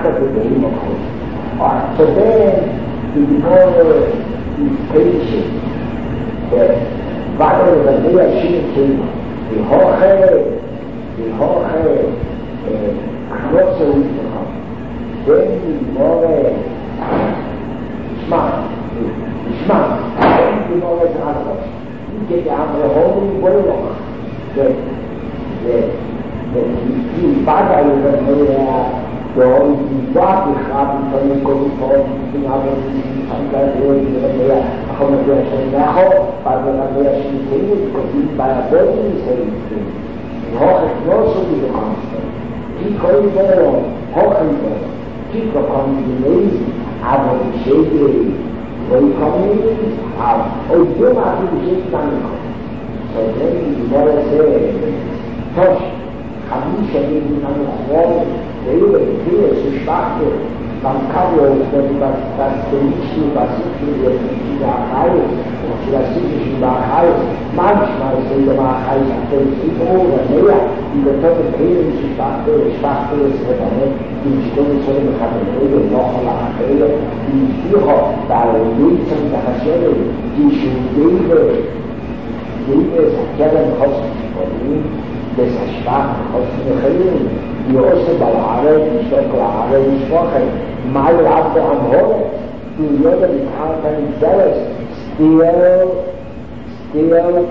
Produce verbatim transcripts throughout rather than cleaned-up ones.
of the name of God. Alright, so then the Gemara is patient that Vayel Vanei Hashem came, the Hoche, the Hoche, Knotze Utecha. Then the Gemara, Shema, Shema, then the Gemara is Adros. You get the Amre Holy Boilach. That, that, that he Vayel Vanei Então, igual que sabe, então eu coloco em água de sangue de meia, a como eu achei na rua, para a meia chinesa, porque para a boa e sei. Rocha não sou de consta. Que coisa rocha que como de mês, água de cheio, foi como a o de uma água de cheio também. Só tem embora ser tosh, caminho de na rua. Ele é suspeito, não cabe o que vai estar feliz, vai se tirar a raiz, ou se vai se tirar a raiz, mas vai ser uma raiz até o ciclo da meia, e depois de ter um suspeito, o suspeito é certamente, que os condições do cabelo, não lá na feira, e fica da luta da ração, que julguei, julguei aquela coisa de mim, dessa espada, coisa de يوصل العرب يشتغل العرب يشتغل مع العبد عمهور يوجد يتحرك الدرس still still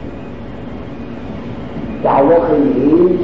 دعوة الإيج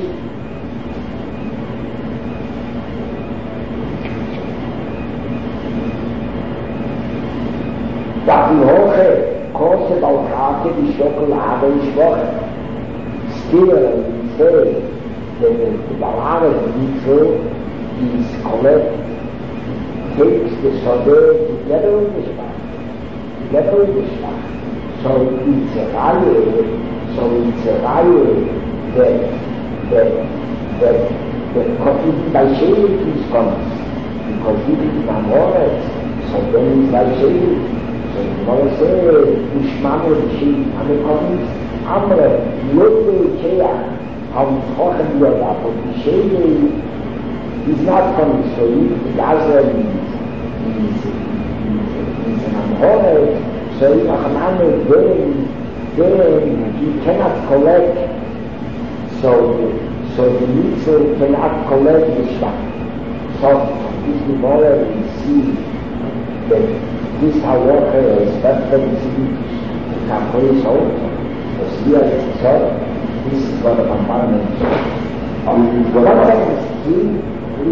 دعوة الهوخة كوسة الحاكم يشتغل العرب يشتغل still say the Balada Yitro is collect, takes the Sodeh together with the Shach, together with the Shach. So it's a value, so it's a value that, that, that, that by Shayik is comes, because he is Namoret, so then it's by Shayik. So the Gemara says, Ushmanu Shayik, Ame comes, Amre, Yote Shayik, how it's talking about, but the shade is not coming, so the Gaza is, is, is an Amhorek, so if a Haname then, then he cannot collect, so, so the Mitzvah cannot collect the Shach. So this Gemara we see that this Halacha is better than the Kapolis also, because here it's so. This is what the Pampana is. Um, what I see,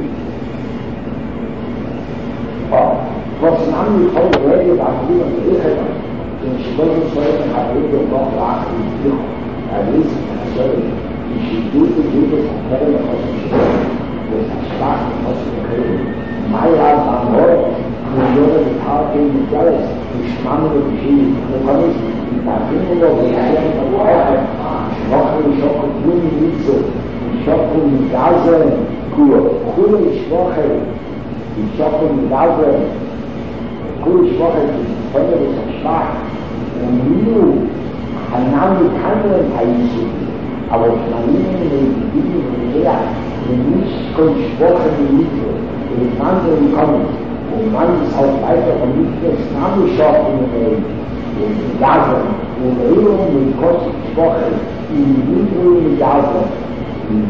what's not me told already about you and the Israel, and she doesn't say that I read your book last week, at least I say, you should do the Jesus and tell the hospital, with a shot of hospital. My life on Lord, who knows the power in the jealous, who shammed the machine, the promise, that people of the island of water, Schwachen Schochen Blumen Mitzel, Schochen Gazen, Kule Schwachen, Schochen Gazen, Kule Schwachen, Feuer ist ein Schwach, und Milo, ein Name kann man heißen, aber ich meine, die Dinge von her, die nicht von Schwachen Mitzel, die anderen kommen, und man ist auch weiter von Mitzel, Name Schochen in Gazen, und Regelung mit Kosten Schwachen, in Libro in Gaza, in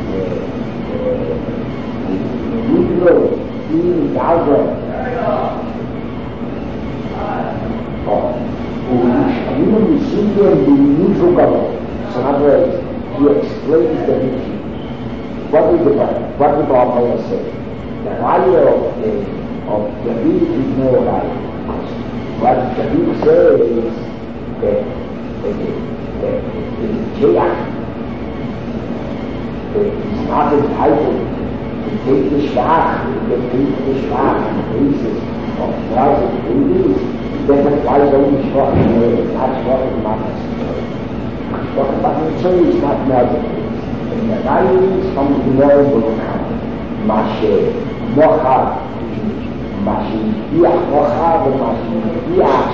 Libro in Gaza. And even the Sindhu and the neutral government, so in other words, he explains the mission. What is the what did Prabhupada say? The value of the of the beast is no value. What the beast says is that the Jaya is not entitled to take the Shach, to take the Shach on the basis of thousand babies, then applies only Shach, not Shach is not necessary. Shach is not necessary. And the values from the Lord will come. Mashe, Mocha, Mashe, Biach, Mocha, Mashe, Biach,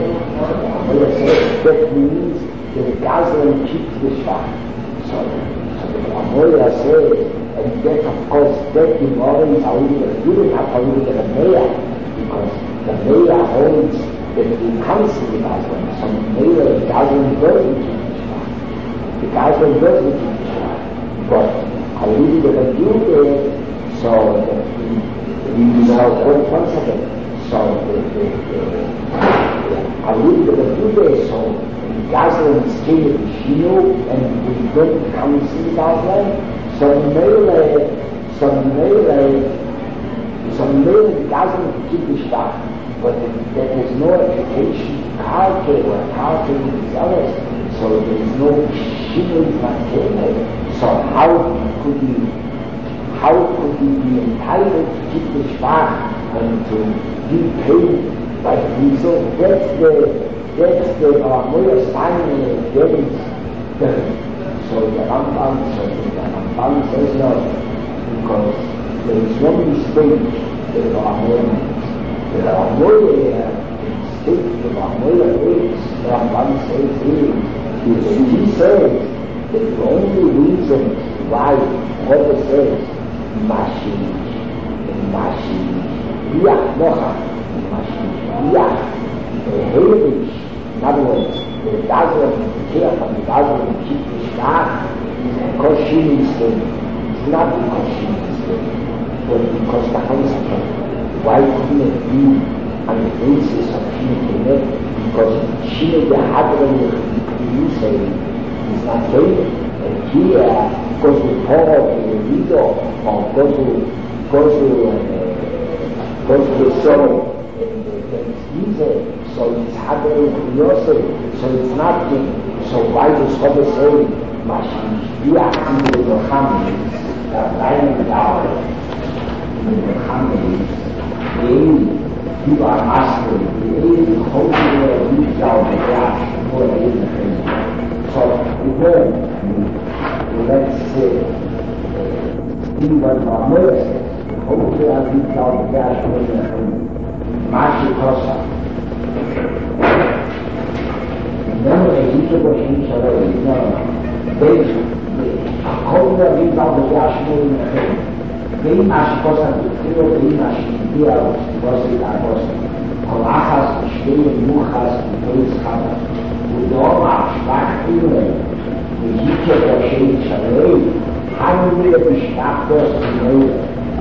that means the Gazel keeps the Shach. So, so the Amoya says, And that, of course, that Gemara is only a good enough for you to the mayor, because the mayor holds that the council doesn't, so the mayor doesn't go into the doesn't go into the but I read the Jude, so we now hold once again. So I read the Jude, so the Gazlan is still in Shino, and we don't come see the Gazlan. So the mayor, so the mayor, so the mayor doesn't keep the stuff, but there is no education, culture, or culture is others, so there is no Shino material. So how could he, how could he be entitled to keep the Schwach and to be paid by diesel? That's the, that's the uh, more sign getting done. So the Rambam, so the Rambam says no, because there is one mistake that the Rambam, the Rambam mistake, the Rambam is, the Rambam says here, he says, the only reason why God says Mashiach, Mashiach, Nocha, Mashiach, Heilig, in other words, the Gazlan, the Kirch and the Gazlan keep the Schwach is because she is there. It's not because she is there, but because the Hansaker. Why couldn't it be on the basis of Shine? Because Shine, the Hadron, you say, is not failure. And here goes to Paul, to the leader, or goes to, goes to, uh, goes to the soul, and it's easy, so it's happening to yourself, so it's not me. So why does God say, Mashiach in the Muhammad, that lying down in the Muhammad, they, you are asking, they, hopefully, you shall be glad for the so, again, let's say, even our mercy, hopefully I'll be down the gas for the Mashikosa. Remember, the Egypt was in Sarai, no, they, according to the down the gas for the they Mashikosa, the Kilo, they Mashikosa, was it, I was, Kolachas, Shtele, Muchas, Beis, ודור השבח אימא, והיכה ראשי שרי, חייבי בשבח דוס אימא.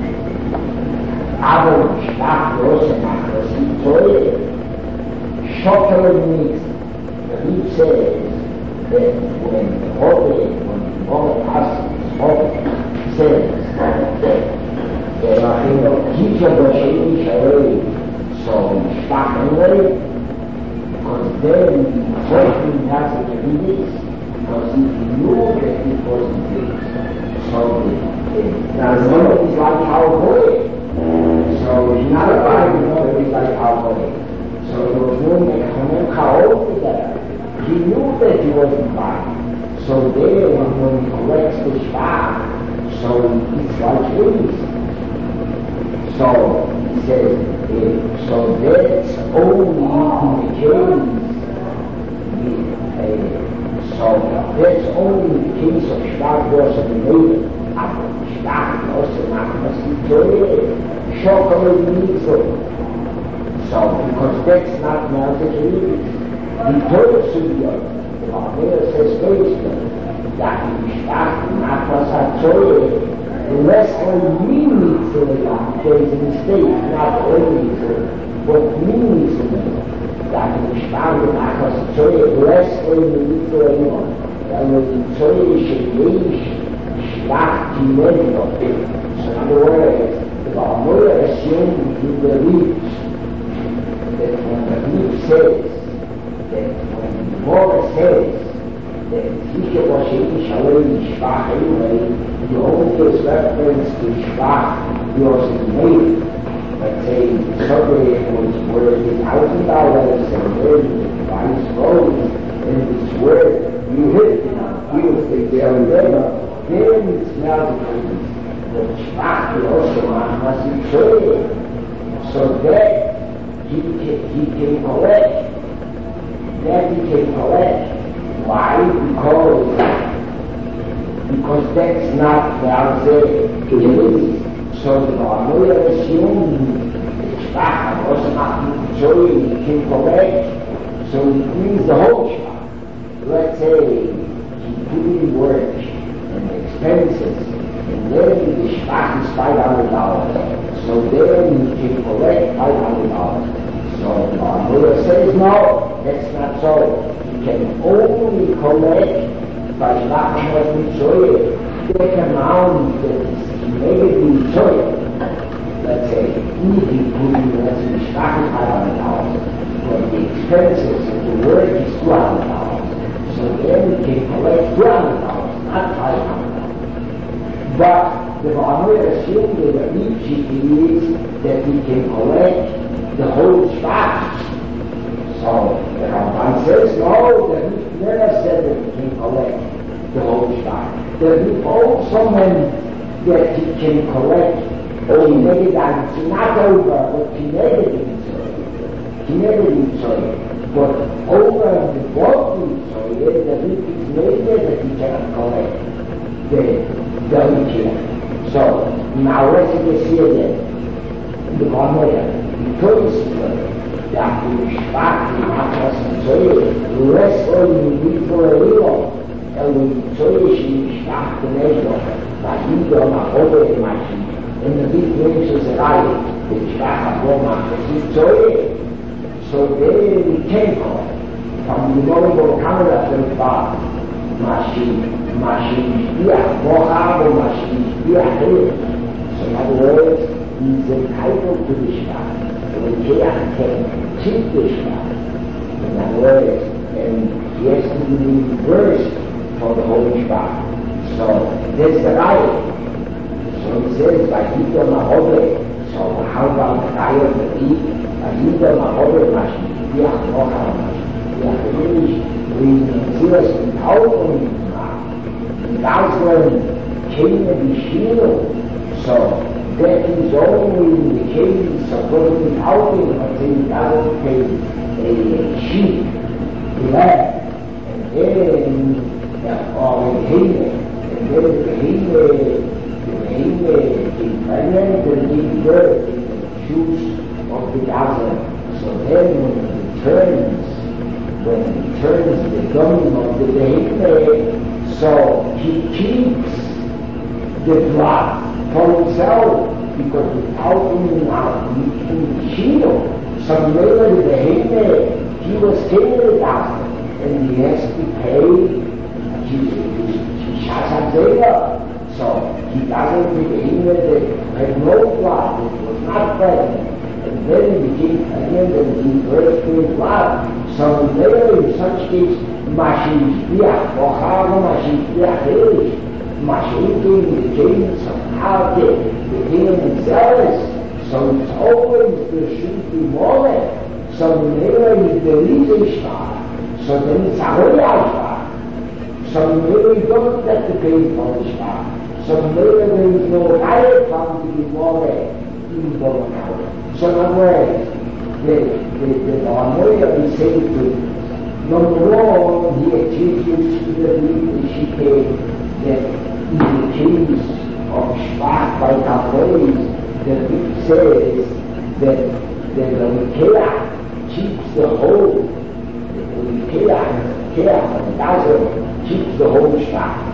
אבל בשבח דוס אימא, צורי, שוקל ניס, he says that when the Holy, when the Holy Holy says that היכה ראשי שרי, so שבח אימא, because then the question has to be this, because if you knew that it wasn't this, so now the woman is like our boy, so he's not a body, but he's like our boy. So there was no Mechanim Chaol together. He knew that he wasn't body. So there, when he collects the Shvach, so it's like this. So he says, Uh, so that's only in the case, uh, so that's only in the case of Shvach was a related, but Shvach was a Machmas Shokola Mitzvah. So, because that's not Mazakir. The Torah Sugya, the Barbara says first, that in Shvach, Machmas HaTorah, unless only means to the God, there is a mistake, not only to but means to the God. In Shvach, Machmas HaTorah, unless only means to anyone. And when the Torah should be Shvach to many. So in other words, the Barbara assumes he believes that when the Biblia says, that when the Torah says, that Hisha Vashem Shalom Shvach anyway, the only gives reference to Shvach, he was made. Let's say, somebody was worth a thousand dollars and then the price rose, and this word you hit, he was the very level, then it's now the case. The Shvach also must be true. So that he can, he can collect. That he can collect. Why? Because because that's not the answer to the list. So the Mohammed assumed Shvach was not so he can correct, so it means the whole Shvach. Let's say he put in work and expenses, and then the Shvach is five hundred dollars. So then he can collect five hundred dollars. So the Mohammed says, no, that's not so. He can only collect by Shvach was Mitzvah, that amount that is negative Mitzvah. Let's say, easy food, let's say, Shvach is five hundred dollars, but the expenses of the work is two hundred dollars. So then we can collect two hundred dollars, not five hundred dollars. But the Mohammed assumed that the Nietzsche is that we can collect the whole Shvach. So the Ramban says, no, the Nietzsche never said that we can collect the whole Shvach. The Nietzsche also meant that he can collect only negative, not over, but negative negative but over the body, so the Nietzsche is negative that he cannot collect the the Nietzsche. So now let's see again. The Mohammed, because that the Shvach is not just so less only for a little. And so she Shvach the measure, but he don't have over the machine. And the big nations arrive, the Shvach of Roma, so so they can call from the Mongol camera to the bar, machine, machine, yeah, Mohab, machine, yeah, so in other words, he's entitled to the Shvach. So the Keach can keep the Shvach. In other words, and he has to be reversed for the whole Shvach. So there's the right. So he says, Vahita Mahobe. So how about the guy of the deep? Vahita Mahobe Mashim. Piach Mocha Mashim. Piach English. We seriously tauchen ihn nach. Und das waren keine Bestimmung. So that is only in the case of what we tauchen, but they don't pay a sheep. The land. And then, or a Hine. And then the Hine. In pregnant will give birth in the juice of the Gaza. So then when it turns, when it turns the gum of the baby, so he keeps the blood for himself, because without him now he can shield. So later the baby, he was taking the Gaza, and he has to pay his Shasha. So he doesn't begin with it, had no blood, it was not present. And then he became pregnant and he burst with blood. So later in such case, Mashishbiach, Bochava Mashishbiach Elish, Mashiachim became somehow the beginning themselves. So it's always the Shuti moment. So later is the Lisa Shvach. So then it's Ahoya Shvach. So later you don't get to pay for the Shvach. So later there is no higher from the Gemara in Bochava. So in other words, the the Mohammed is saying to number one, he attributes to the Shike that in the case of Shvach by Kapois, the book says that the Keach keeps the whole, the Keach, Keach of the Gaza keeps the whole Shvach.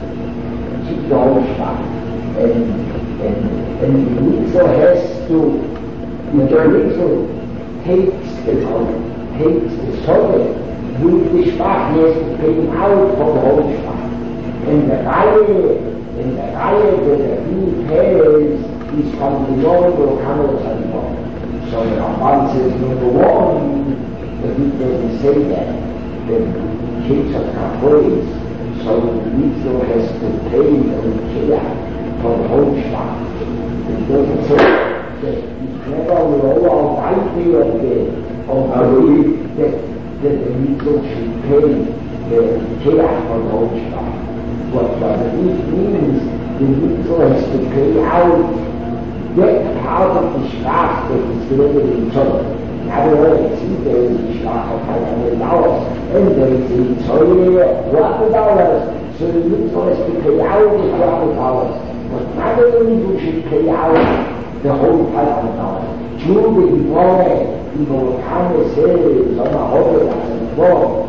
The whole Shvach. And, and, and the Mitzvah has to, the Mitzvah takes the takes the soil with the Shvach, he has to pay him out for the whole Shvach. And the Reihe, and the Reihe that he pays is from the Lord or Kameras and God. So the Ramban says, number one, the Mitzvah doesn't say that. The case of Kapois, so the Mitzvah has to pay the Keach for the whole Shvach. It doesn't say that it's never will all rightly of the of the that that the Mitzvah should pay the Keach for the whole Shvach. But what it means, the Mitzvah has to pay out that part of the Shvach that is delivered in Torah. In other words, there is a Shvach of five hundred dollars, and there is a Torah of one hundred dollars. So the mitzvah is to pay out the twelve hundred dollars. But not only do you pay out the whole twelve hundred dollars. Giude ivuole, i volcani seri, sono ore da sentore,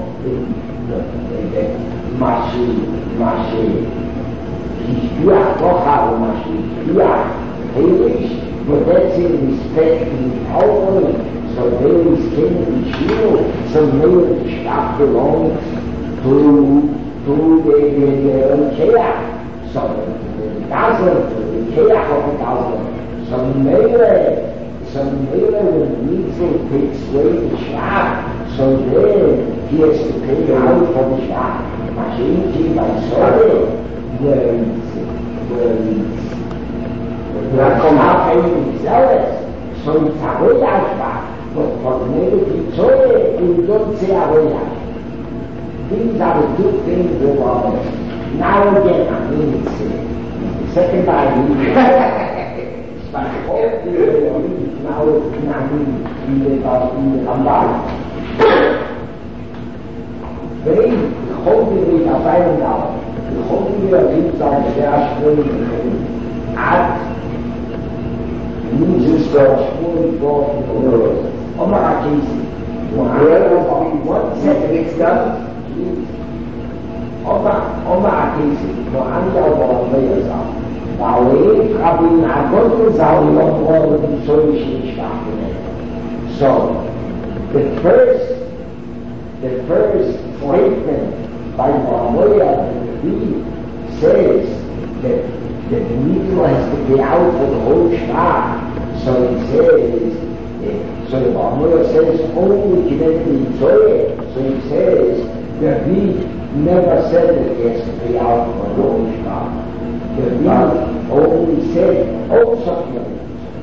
ma si, ma si, si spia poca, ma si spia, heilig, but that's in respect to power, so there is king of you, so many of the stuff belongs to, to the, the, the Keach, so the thousand, the Keach of the thousand, so many, so many when the mitzvah takes away the shach, so then he has to pay out for the shach. Machine by sorry, where it's, where it's, where come out and sell it. So it's a way out back, but for the negative sorry, you don't say a way out. These are the two things that are now again, I mean, it's the second time. But hopefully, now it's not in the Rambam. Wenn die Hoffnung auf einen Dauer, die Hoffnung auf ihn sein, der Sprung hat, uses the Sprung for the world. Oma Akisi, one second it's done, Oma Akisi, no Anja or Mayasa. Away, having a good result of all of the solutions. So, the first, the first statement by Mamoya says that, that the mitzvah has to be out for the whole Shema. So he says, uh, so the Mamoya says, only connected to Zoya. So he says that he never said that he has to be out for the whole Shema. The Rebbe only said, oh, something.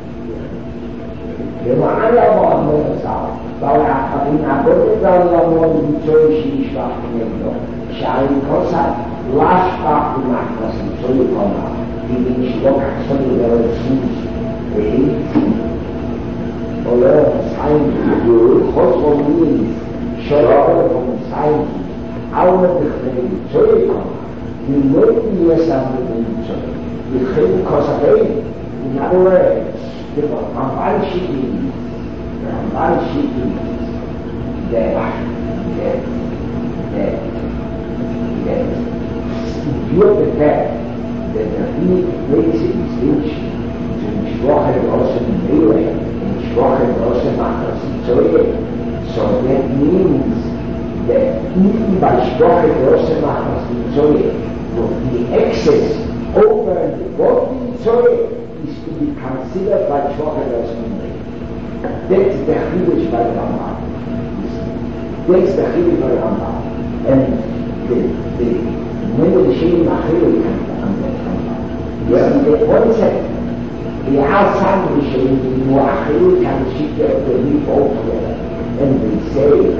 The Ma'ala was not so. But I mean, I got it down on the church, she was not. Shall Kosa, last part of my cousin, so you come out. He didn't look at some of the other things. Or sign to do, Kosovo means, shut up from sign. Out of the thing, so you come out. You know the U S A you couldn't cause a baby. In other words, the Ramban Shiki, the Ramban Shiki, that, that, that, that, due to the fact that the Rebbe makes a distinction between Shrocha Rosh and Meireh and Shrocha Rosh and Machas and Zoyeh. So that means that even by Shrocha Rosh and Machas and Zoyeh, the excess over and above the Zoyeh is to be considered by Shrocha Rosh and Meireh. That's the Chidush by Rambam. That's the Chidush by Rambam. And the, the, when the Shem Machil comes on that Rambam. Yes, the one second, the outside of the Shem, the Machil can shift the leaf altogether. And they say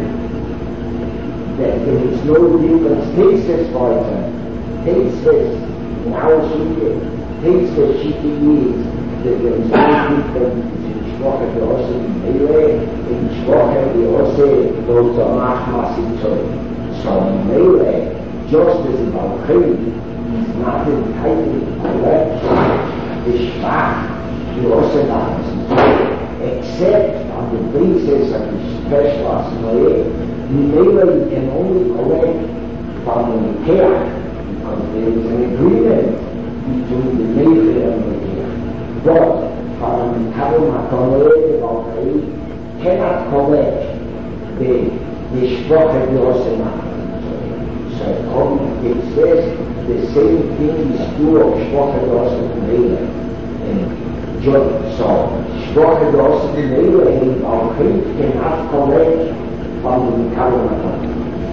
that there is no difference. Takes this for example. Takes this in our Shikha. Takes the Shikha means that there is no difference between Shrocha Rosh and Meireh and Shrocha Rosh those are Machmas in Zoyeh. So Meireh, just as in Balchim, is not entitled to correct the Shvach, the Oseh except on the basis of the special Asmoyeh. Meireh can only correct from the Keach, because there is an agreement between the Meireh and the Keach. But from the Kabul Matoreh, the Balchim cannot correct the the Shrocha Oseh. So according to it says the same thing is true of Shrocha Rosh and Meireh. And so Shrocha Rosh and Meireh and Balchim cannot correct from the Kabul Matoreh.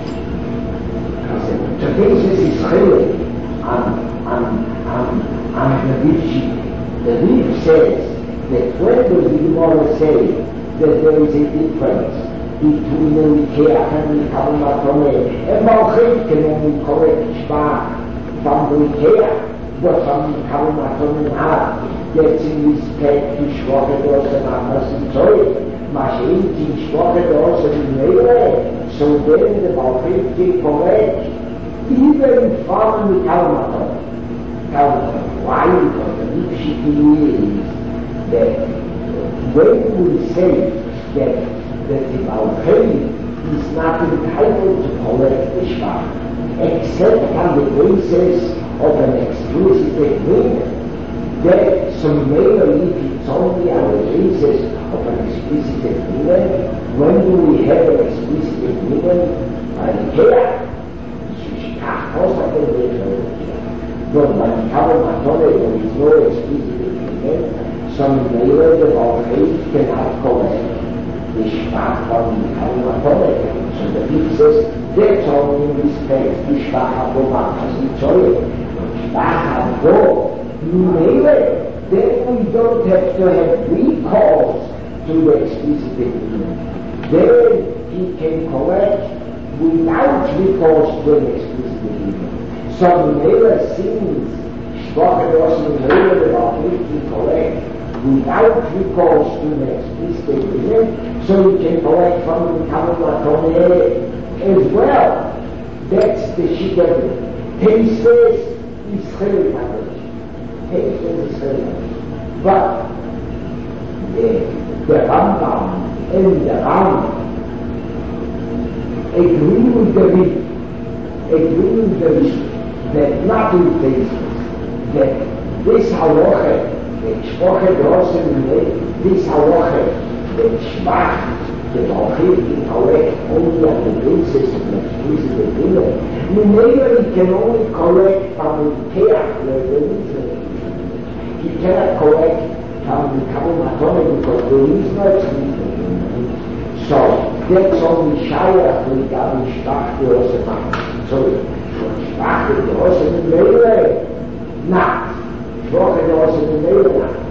The basis is clear on, on, on, on the Rif. The Rif says that when does the Gemara say that there is a difference between the Keach and the Kabul Matoreh, and Balchim can only correct Shvach from the Keach, but from the Kabul Matoreh not. That's in respect to Shrocha Rosh and Machmas and Zoyeh. Mashiach in Shrocha Rosh and Meireh, so then the Balchim can correct even from the Talmud. Why? Because the difficulty is that when we say that, that the Balcony is not entitled to collect the Shvach, except on the basis of an explicit agreement, that some may if it's only on the basis of an explicit agreement. When do we have an explicit agreement? I care. But by the Talmud, there is no explicit agreement. Some may the Balcony cannot collect the Shvach from the Talmud. So the Bib says, that's only in this case, the Shvach HaBomah has the Zoye. Shvach HaBomah, then we don't have to have recourse to the explicit agreement. Then he can collect without recourse to an explicit agreement. So Mela sins, Shvach HaBomah Mela about it to collect without recourse to an explicit agreement, so we can collect from the Talmud as well. That's the Shidduch. He says, Israel language. He says Israel language. But the, the Rambam and the Ram agree with the Rit, agree with the Rit, that nothing takes place, that this halacha, that Shvach HaBomah, this halacha, that Shvach, the Balcony can collect only on the basis of an explicit agreement. Maybe he can only collect from the Teach, where there is no agreement. He cannot collect from the Talmud because there is no explicit agreement. So that's only Shayach regarding Shvach HaBomah. So Shvach HaBomah Mele, not. Shvach HaBomah Mele, not.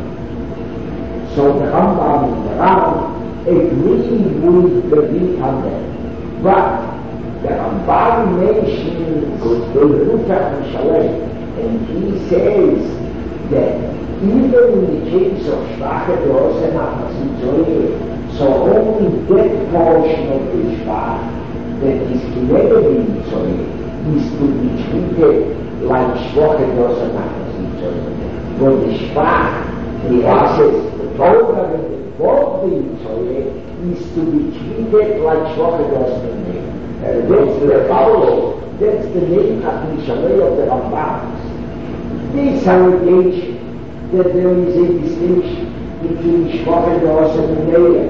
So the Rambam, the Ram, agree with the Rit on that. But the Rambam mentions the Rutach Shalem, and he says that even in the case of Shvach HaBomah, so only that portion of the Shvach that is connected in Mitzvah is to be treated like Shvach HaBomah. But the Shvach, the access, the program, and the both the Mitzvah is to be treated like Shvach HaBomah. Uh, that's the follow. That's the name of the Rambam. This allegation that there is a distinction between Shvach HaBomah and Mele,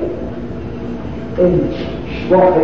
and Shvach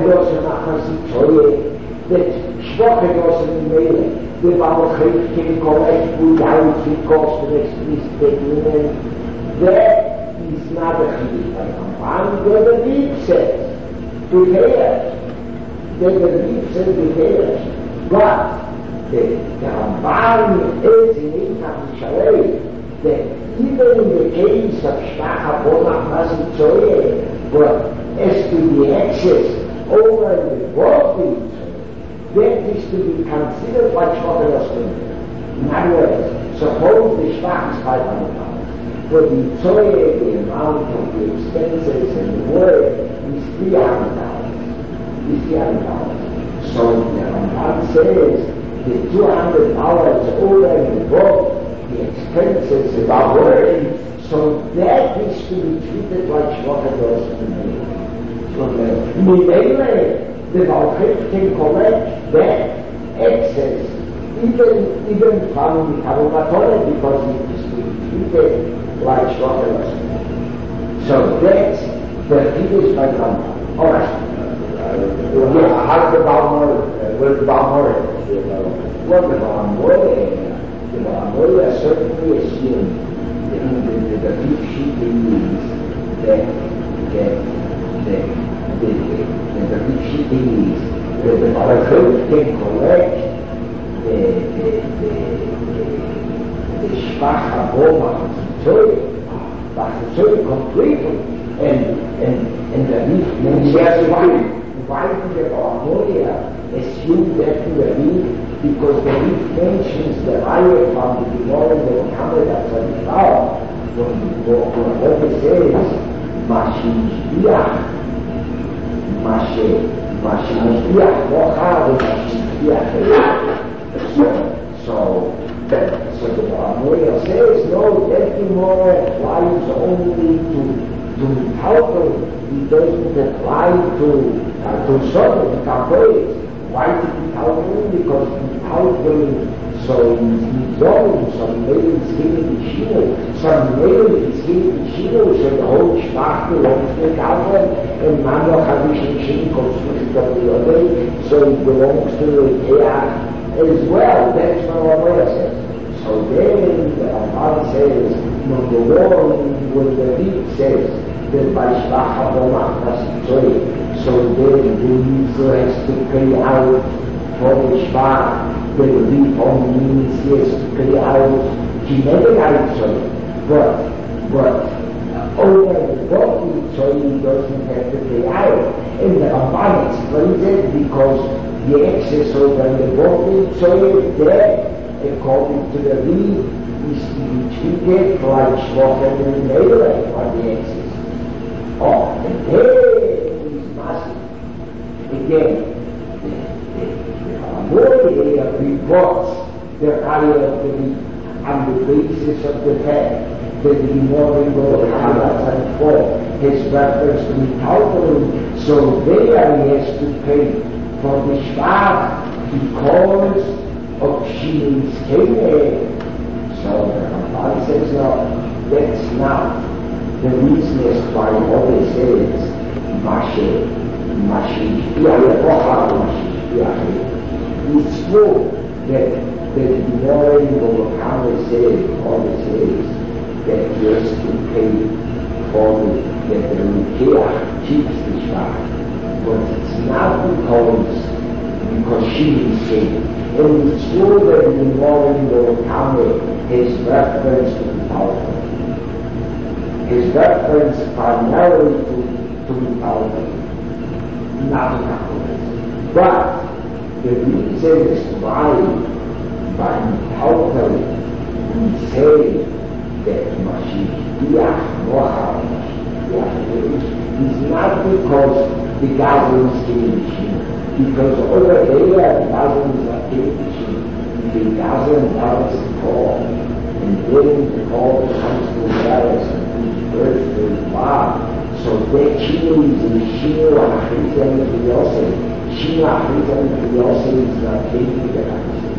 HaBomah, that Shvach HaBomah and Mele, the Balcony can collect without recourse to the explicit agreement, that is not a chiddush by Rambam. The Rebbe says, prepare. The Rebbe says, prepare. But the, the Rambam is in Eichach Shalei that even in the case of Shvach HaBomah Masitzoye, but as to the access over the body, that is to be considered like Shvach HaBomah. In other words, suppose the Shvach is five hundred dollars, but the Tzoye, the amount of the expenses and the work is three hundred dollars. Is three hundred dollars. So the Rambam says the two hundred dollars over the book, the expenses of our work, so that is to be treated like Shvach HaBomah. So the Mimele, the Balcony can collect that excess even even from the Talmud because it is to be treated like Shvach HaBomah. So that's the chiddush by Rambam. All right. Yeah, how's the Balmor? Where's the Balmor? Well, the Balmor, the Balmor certainly assumed that the deep sheet is that that that the deep sheet is that the Balcony can collect the the the the Shvach HaBomah but so completely and and and the deep shares why. Why did the Balmoria assume that to the Rit? Because the Rit mentions the riot from the Gemara and the Muhammad as a power. When the Rebbe says, Mashishbiach, Mashishbiach, Mocha, Mashishbiach, So, that, so the Amoya says, no, that Gemara applies only to, to Talmud. It doesn't apply to, uh, to Sodom, Kapois. Why did he Talmud? Because he Talmud, so he's zoning, so maybe he's giving the Shino, so maybe he's giving the Shino, so the whole Shmach belongs to the Talmud, and Manoch Havishim Shino comes to the other, so it belongs to the Teach as well. That's what Amoya says. So then the Ramban says, number one, when the Rebbe says that by Shmach HaBomach Nasitzoy, so then the user has to pay out for the Shmach, the Rebbe only means he has to pay out Kinevei Tzoy, but, but over the body Tzoy he doesn't have to pay out. And the Ramban explains it because the excess over the body Tzoy there, according to the Rebbe, is to be treated like Shmochem and Meireh on the excess. Oh, and then is massive. Again, the Amoya reports the higher of the Rebbe on the basis of the fact that the Gemara Lord Halas and four has reference to the Talmud, so there he has to pay for the Shmach because of Shimon's Kene. So the Ramban says, no, that's not the reason as why always says Mashe, Mashe, it's true that the Gemara in Bobakama says, always says that he has to pay for the, that the Rukiah keeps the Shmach, but it's not because because she is saved. And it's true that the Gemara in Bobakama has reference to the Talmud. His reference primarily to, to the Talmud, not the Talmud. But the reason is why by the Talmud we say that Mashiach Mocha Mashiach is not because the Gazan is giving the Shino, because over there the Gazan is not giving the Shino. The Gazan does call, and then the call comes to the Gazan. So that Shino is in Shino Achriza and Yosef. Shino Achriza and Yosef is not taking the Gazan.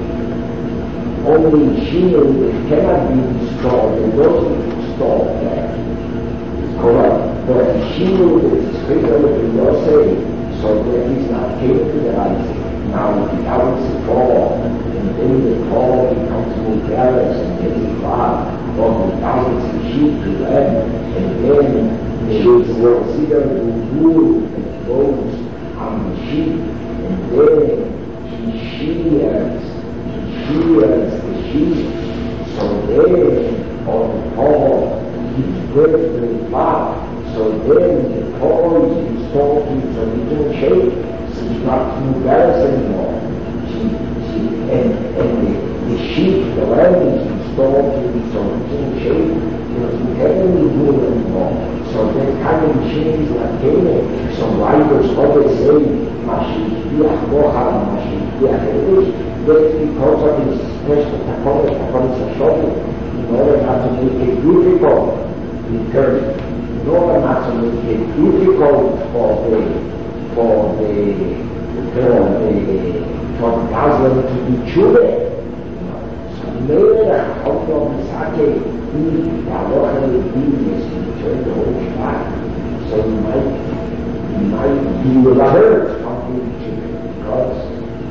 Only Shino that cannot be installed, and doesn't install that. Correct. But Shino that is Achriza and Yosef, so that is not taking the Gazan. Now the Gazan fall, and then the fall becomes more careless and gets far. Or the Gazan is sheep to them, and then they will consider the wool that goes on the sheep, and then he shears, he shears the sheep, so then on the paw he breaks the back, so then the paw is restored to its original shape, so it's not too gross anymore. She, she, and and the, the sheep, the lamb is restored to its original shape. It doesn't have any wool anymore. So that kind of machine is not getting. So why does always say Mashiach Mocha, Mashiach Elish? That's because of his special takomet, takomet Hashonim, in order not to make it difficult in turn, in order not to make it difficult for the for the for the for the Gazan to be children. So Meireh Chokno Misake, he Yalocha Levinas to turn the whole Shmach. So you might you might be hurt from being children because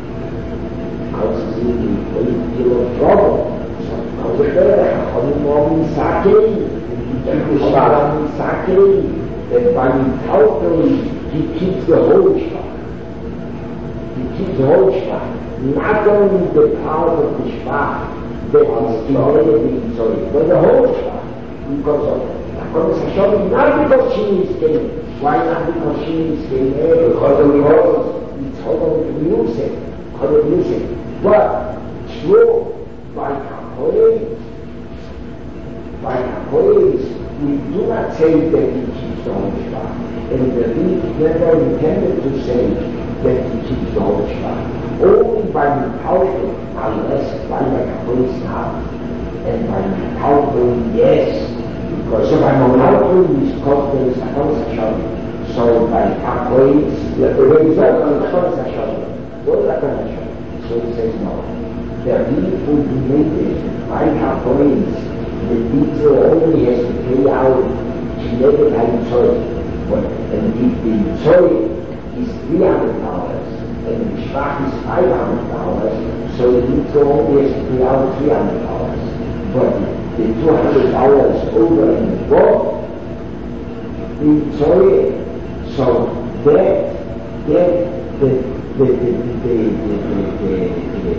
because it's in a great deal of trouble. So because of that, Chokno Misake, Chokno Misake, that by encountering he keeps the whole Shmach. He keeps the whole Shmach. Not only the part of the Shmach that is immediately sorry, but the whole Shmach. Because of Takomet Hashonim, not because she is gay. Why not because she is gay? Because of the world, it's all of music, all of music. But true, by Kapois, by Kapois, we do not say that he keeps the whole Shmach. And the Rebbe never intended to say that he keeps the whole shot. Only by the powerful, unless by the police now, and by the powerful, yes, because if I'm powerful, this confidence is a so by the police, the result of the conversation, what is a conversation? So he says no. The people who made it by the police, the people only has to pay out, she never had a choice. But and if the choice is three hundred dollars, and the schwach is five hundred dollars, so the people only has to pay out three hundred dollars. But the two hundred dollars over and above, the choice, so that, that, the, the, the, the, the, the, the, the,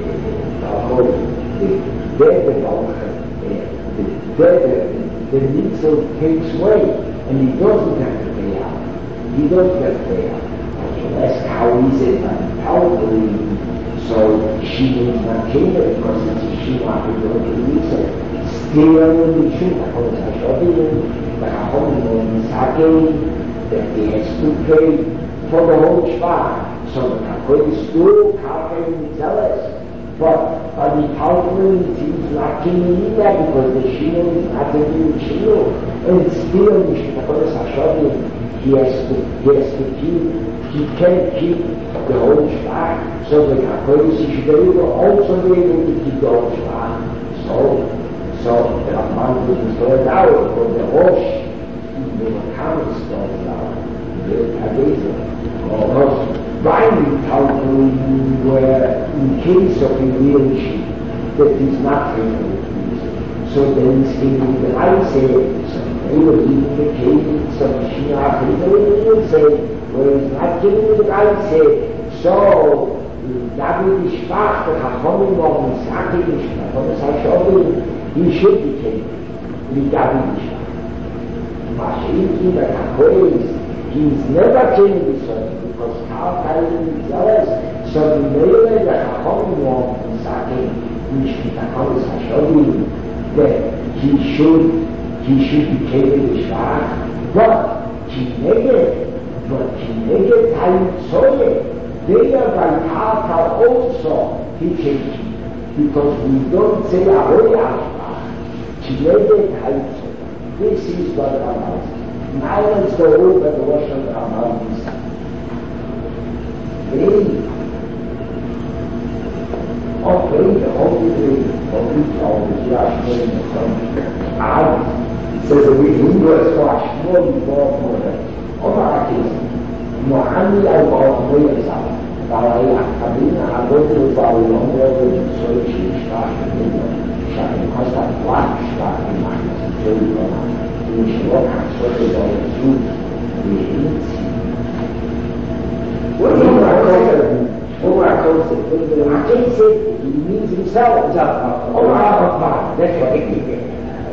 the, the, the mitzvah takes away, and he doesn't have to pay out. He doesn't have to pay out. That's how is it powerfully. So she is not kingdom because it's a she not to go to the mitzvah. Still in the truth, because I showed you, but I hold on the that he has to pay for the whole shvach. So the Kakoy is still calculating zealous. But by the calculating, he's not killing either because the shield is not taking the shield. And still, the Kakoy is he has to, he has to keep, he can't keep the whole shvach. So the Kakoy is also be able to keep the whole shvach. So, so the Rahman will throw it out for the Rosh. The comments goes out. The Kabbalah. Or writing calculating where in case of a real sheep that is not faithful. So then it's giving the I say, so they will give the case of she not faithful, they will say, well, it's not giving the I say, so that will be schwach, the Chachamim or the Sakish, the Chachamim, he should be taken. He got to be schwach. Mashiach, the Kakoy, he's never changed the son because how can he be jealous? So the Mele, the Chachamim of the Sakim, which the Kakoy Hashodim, that he should, he should be taken the shvach, but he negated, but he negated Tayyid Soye. They are by Tata also, he changed it, because we don't say Ahoy Ashbach, he negated Tayyid Soye. This is what Ramaz is. Now let's go over the Rosh Ramaz is. They, okay, the Holy Day, of each of the Yashma in the country, and says that we do as much more before for that. Omar Akis, Mohani al-Ba'al Moyazah, Ba'al Akabina, Agotu Ba'al Yomro, Soichi, Shach, Shach, Hasta, Black, Shach, so you should walk out so they don't do what do you call Omar calls it? I can't say he means himself. Omar, that's what he did.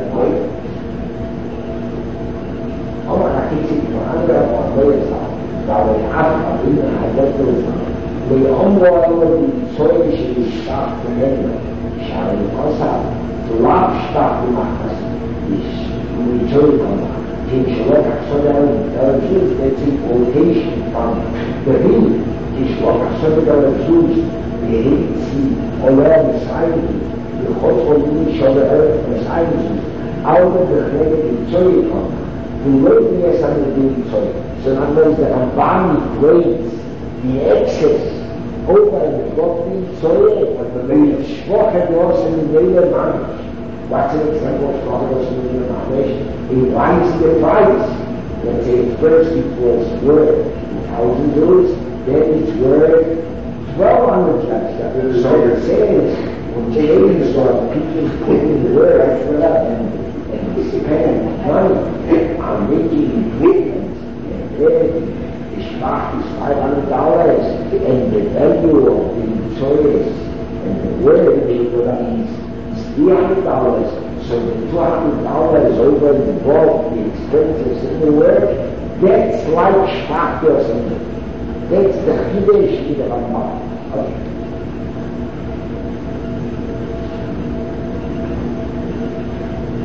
Omar, I can't say for under or lawyers out. Now they have to do it. I don't know. We Omar will be so you should be stopped to anyway. Shall we also love stop in my person? We told them, in Shalok HaSodar, Jews, that's in quotation from the Rim, in Shalok HaSodar, Jews, the Hitzi, Oler Messiah, the Chotoli, Shalok Messiah, out of the Credit in Zoyikon, who wrote me as under the Zoyikon. So in other words, the Rabbani grades the excess over and above the Zoyikon, but the Shvach had lost in the later manage. What's an example of progress in the denomination? He writes the price. Let's say first it was worth one thousand dollars, then it's worth twelve hundred dollars. So it says, when James was people putting the word after that and, and spending money on making improvements, and then the shvach is five hundred dollars, and the value of the choice and the word they put on three hundred dollars, so the two hundred dollars over and above the expenses in the work, that's like shvach or something. That's the Chidesh in the Ramah. Okay.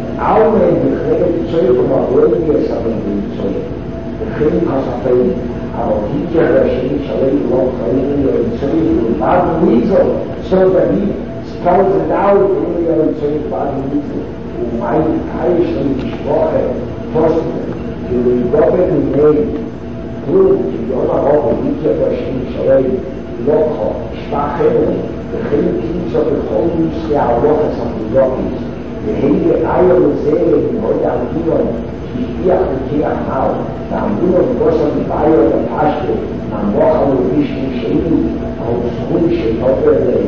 Alma in the Cheder Tzoy from a worthy or something in Tzoy. The Cheder has a pain. אבל היטלר השני שלם לא חיים יוצאים לבד מיזו, so that he spells it out in the יוצאים לבד מיזו. ומאי קאי של משפחה, פוסטר, ולגובת מיני, כלום, כיון הרוב היטלר השני שלם לא חו, שפחנו, וכן קיצו בכל נושא הרוחס הפילוקיס, והיא ראיה לזה מאוד אלגיון, השפיח וכיח מהו, ועמדו לו בגוסה מבעיות הפשטו, מהמוח הלובישני שלי, ההופכות של עובר אליהם.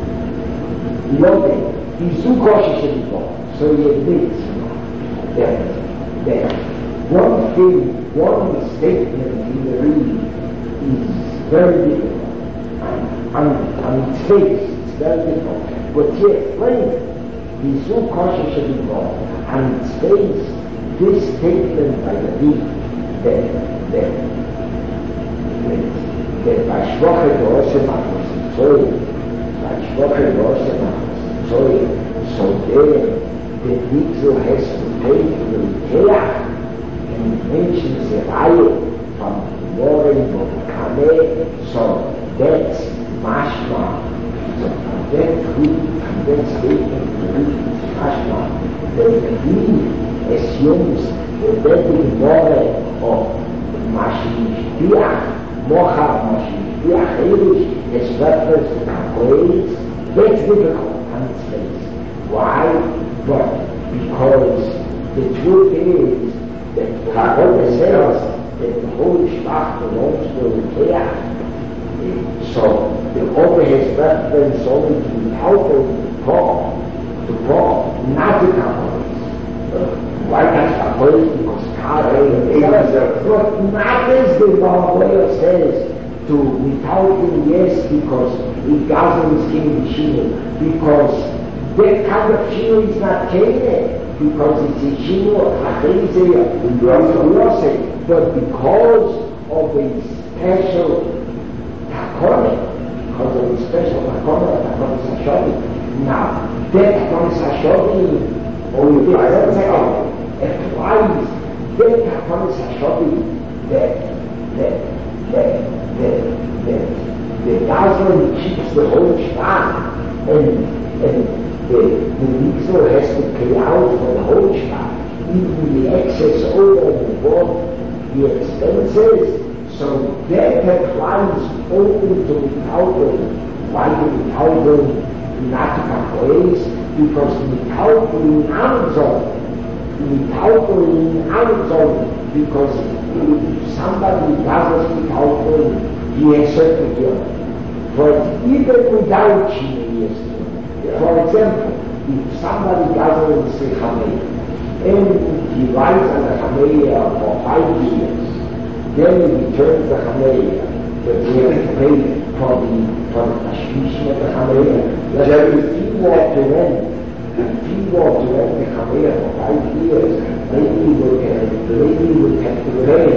יובל, היא זו קושי שלי פה, so he admits that, that one thing, one statement in the read is very difficult, and on its face, it's very difficult, but he explains it. He's so cautious of it all, and its face, this statement by the deep, that, that, that, that by Shvoche Dorse Machos, sorry, by Shvoche Dorse Machos, sorry, so there, the Dixel has to take the Teach, and mentions the Reihe from Warren of Kame, so that's Mashma, so from that group, from that statement, Mashma, that he assumes that that is more of Mashishbiach, Mocha Mashishbiach, Elish, as reference to Kakois. That's difficult on its face. Why? But because the truth is that Kakois says that the whole Shach belongs to the Teach. So the author has reference only to the outer Paul, to Paul, not to Kakois. Why not Kakois? Because Kakois is but not as the Baal says to without him, yes, because it governs King Shino, because that kind of Shino is not Canaan, because it's a Shino, but because of a special Takone, because of a special Takone, Takone Sashoni. Now, that Takone Sashoni, or you think, applies that Takone Sashoni, that, that, that, that, that, the Gazlan keeps the whole Shach, and, and the, the Nixel has to pay out for the whole Shach, even the excess over and above the expenses, so that applies only to the Talmud. Why do the Talmud not to Kakois? Because the Talmud in Amazon, the Talmud in Amazon, because if somebody doesn't speak Talmud, he has certainty on it. But even without Shino, he has to. For example, if somebody doesn't speak Hamei, and he rides on the Hamei for five years, then he returns the Hamei, but he has to pay for the for the Tashmishim of the Hamei. That if he were to rent, if he were to rent the Hamei for five years, maybe he would have, maybe he would have to pay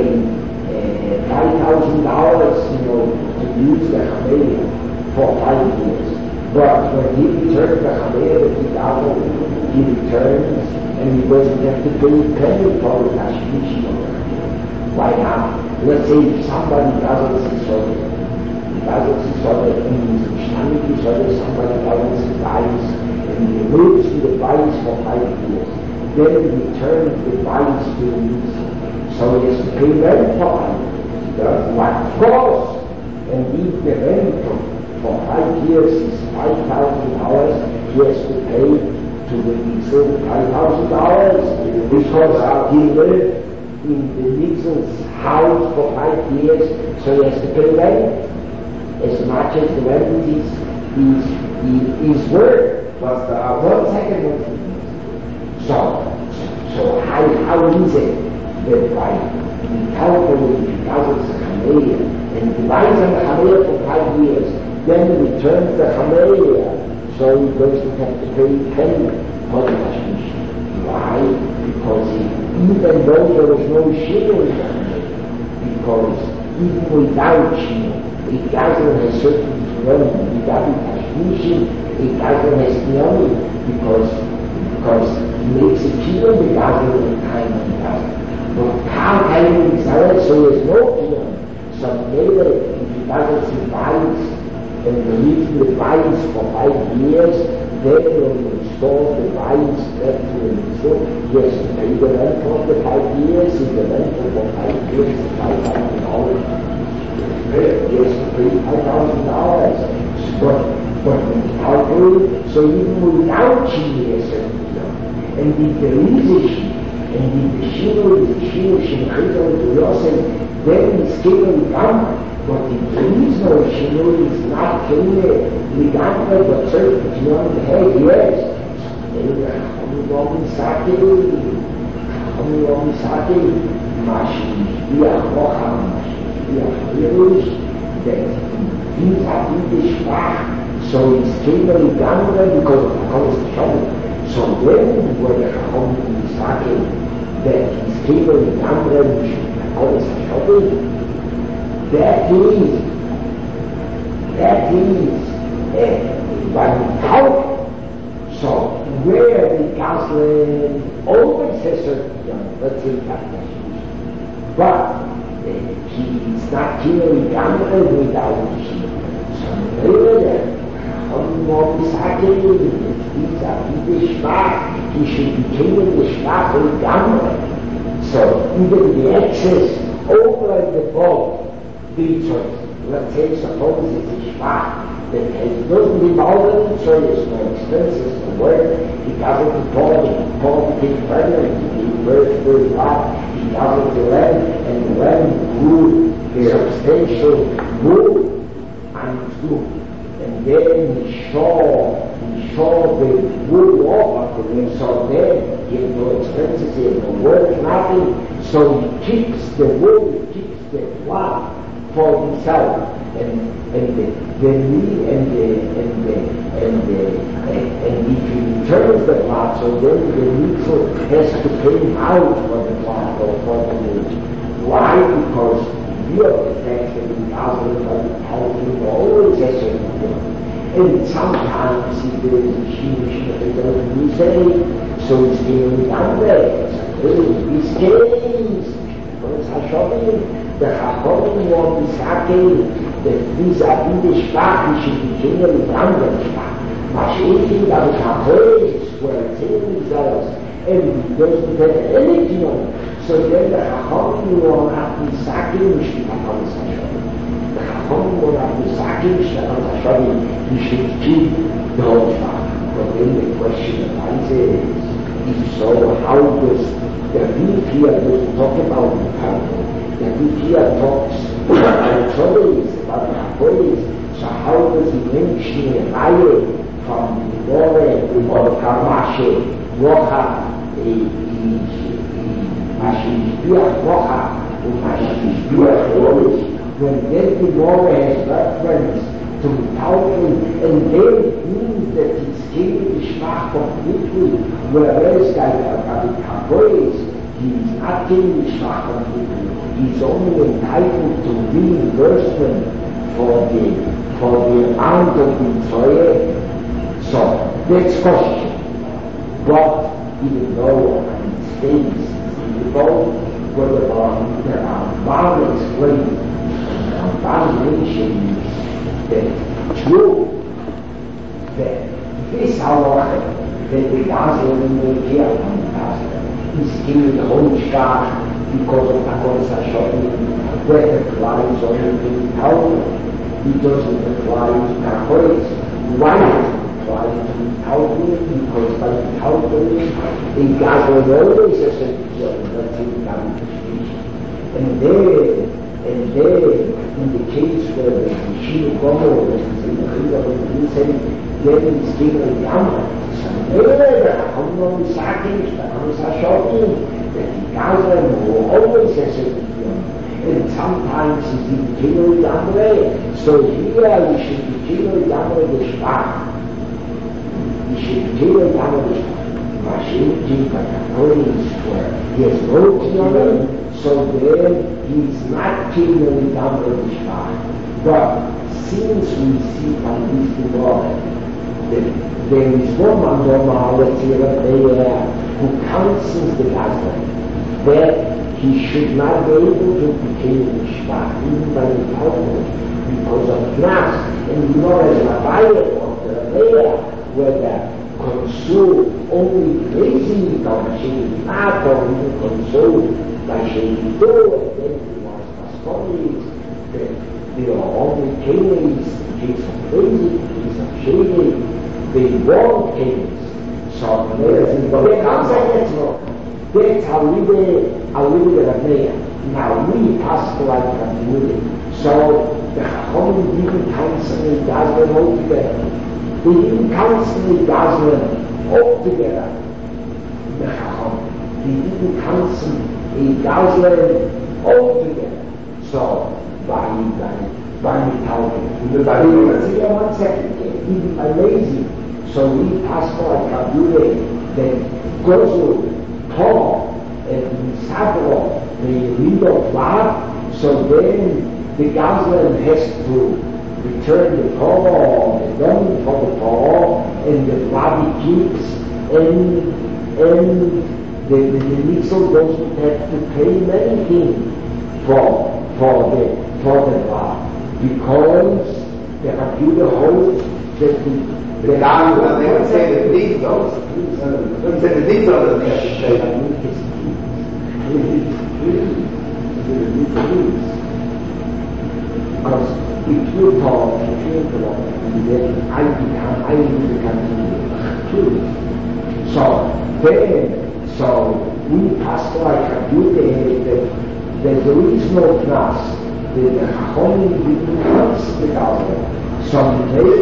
five thousand dollars, you know, to use the Hamei for five years. But when he returns the Hamei that he got, he returns and he doesn't have to pay a penny for the Tashmishim of the Hamei. Why not? Let's say if somebody doesn't see something, doesn't see something, and he's standing to somebody, somebody doesn't see bites, and he lives in the bites for five years, then he returns the bites to the music. So he has to pay rent for it. What cost? And if the rent for five years is five thousand dollars, he has to pay to the Nixel five thousand dollars because he lived in the Nixel's house for five years, so he has to pay rent as much as the rent is, is, is worth. But uh, one second, one second. So, so how, how is it that by calculating thousands of Hamei and divides on the Hamei for five years, then he returns the Hamei, so he doesn't have to pay penny for the Tashmishim. Why? Because he, even though there was no Shino in the Hamei, because even without Shino, it doesn't have certain money, without the Tashmishim, it doesn't have money, because, because he makes a Shino, it doesn't have time, it doesn't. But Kal Kalim Israel, so there's no Shino. So later, if he doesn't survive and believes the vines for five years, then when he restores the vines back to the mitzvah, yes, he pay the rent for the five years, if the rent for five years is five thousand dollars, yes, he pays five thousand dollars. But, but without it, so even without cheating, and if there is a sheep, and if the shiur is a shiur, shemachita to Yosef, then it's given legamre. But if there is no shiur, it's not given legamre, but certainly you want to have, yes. Chachamim אומרים סאקי, chachamim אומרים סאקי, מה שהשביח רוחם, מה שהשביח פירוש, these are in the Sprach, so it's came legamre because of the Chachamim. So then, when the Chachamim is talking that he's capable of gambling, that is, that is, one out. So, where the counselor always has certain, let's say that, but he's not capable of gambling without the sheep. So, later, Chachamim is talking, these are in the Sprach, he should be given the Sprach of Gamre. So even the excess over and above the choice. Let's say, suppose it's a Sprach that has doesn't be more than choice, no expenses to work, he doesn't afford it, afford to get pregnant, he works very hard, he doesn't learn, and learn good, substantial good, and it's good. And then he saw saw the wood offer to him, so then he had no expenses, he had no work, nothing, so he keeps the wood, he keeps the plot for himself, and and the, the need and the and the and the and, and if he returns the plot, so then the neutral has to pay him out for the plot or for the wood. Why? Because you have the fact that he doesn't have to always has to. And sometimes if there is a sheep that doesn't do say, so it's being done there. So these days, because Hashem, the Chachamim want to say that these are in the Sprach, we should be generally done with the Sprach. But anything that is Chachamim, where it's in themselves, and it doesn't have anything on it. So then the Chachamim will not be sacking, we should be done with Hashem. The Chachamim will not be sacking, you should keep the whole Sprach. But then the question arises, if so, how does the Rebbe here doesn't talk about the Talmud? The Rebbe here talks about troubles, about the Hapolis, so how does he mention a Reihe from the Gemara or Karmashe, Rocha, Mashishbiach Rocha, and Mashishbiach Rocha, when then the Gemara has reference to Taufen, and then it means that he's giving the Sprach completely, whereas the Hapolis, he's not giving the Sprach completely. He's only entitled to reimbursement for the for the amount of the Zoye. So, next question. But even though it states in the boat, whether there are one explains, and one mentions that true, that this halacha, that the Gazel in the care from the Gazel is given the Honishkach because of Akonis HaShotim, that applies only to the Talmud. It doesn't apply to Kacholis. Why does it apply to the Talmud? Because by the Talmud, the Gazel always has a picture, that's in the Talmud. And there, and there, in the case where the Yeshiva Gomer, that is in the Chida of the Nisan, then it's given a Yamah. So there, the Chachamim is Sakish, the Chachamim is Hashotim, that the Gazel always has a picture. And sometimes it's in the Kilo Yamre. So here we should be Kilo Yamre the Sprach. We should be Kilo Yamre the Sprach. Mashiach, but the Kohen where he has no Kilo, so there he's not Kilo Yamre the Sprach. But since we see from this Gemara that there is one man, let's say, who counsels the Gazel, that he should not be able to become Mishpach, even by the Talmud, because of Knas, and you know as Rabbaya or the Rabbaya, where they consume only praising the Hashem, not or even consume by Shem Do, and then the Master that they are only kings, kings of praising, kings of shading, they want kings. So, they can't say that's wrong. That's how we live, how we live in Rabbeya. Now we pass like Rabbeya. So the Chachamim didn't constantly gather all together. They didn't constantly gather all together. The Chachamim. They didn't constantly gather all together. So, by by by Talmud. The Bible says, yeah, one second, even amazing. So we pass like Rabbeya, that goes with Torah and Sabbath, the read of God, so then the Gazlan has to return the Torah, the money for the Torah, and the body keeps, and, and the, the, the Nixel doesn't have to pay anything for, for the, for the God, because the computer holds that the The Gazlan, they would say the details. They say the details of the shape. Because if you talk, if you talk, then I become, I will become curious. So then, so we pass like a duty that that there is no class, that the Chachamim didn't cross the Gazlan. Someday.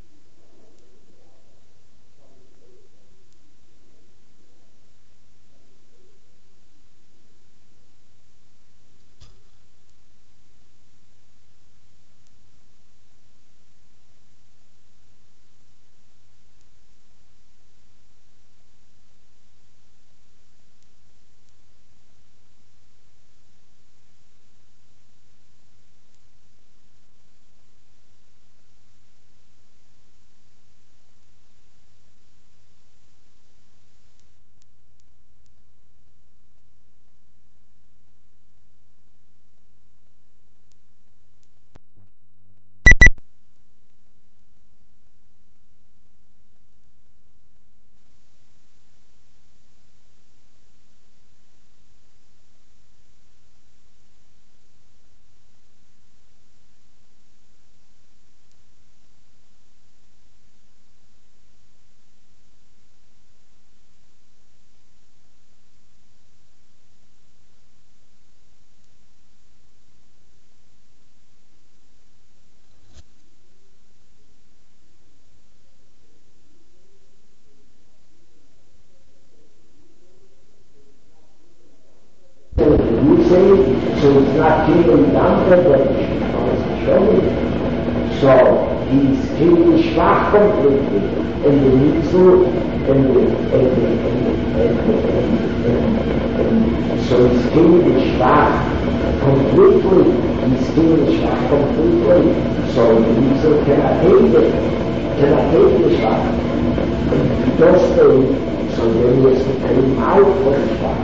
You say, so it's not killing Dante, but it's showing. So he's killing Schwach completely, and the Nitzel, and the, and the, and the, and the, and the, so he's killing the Schwach completely, he's killing the Schwach completely, so the Nitzel cannot take it, cannot take the Schwach. And if he does stay, so then he has to pay him out for the Schwach.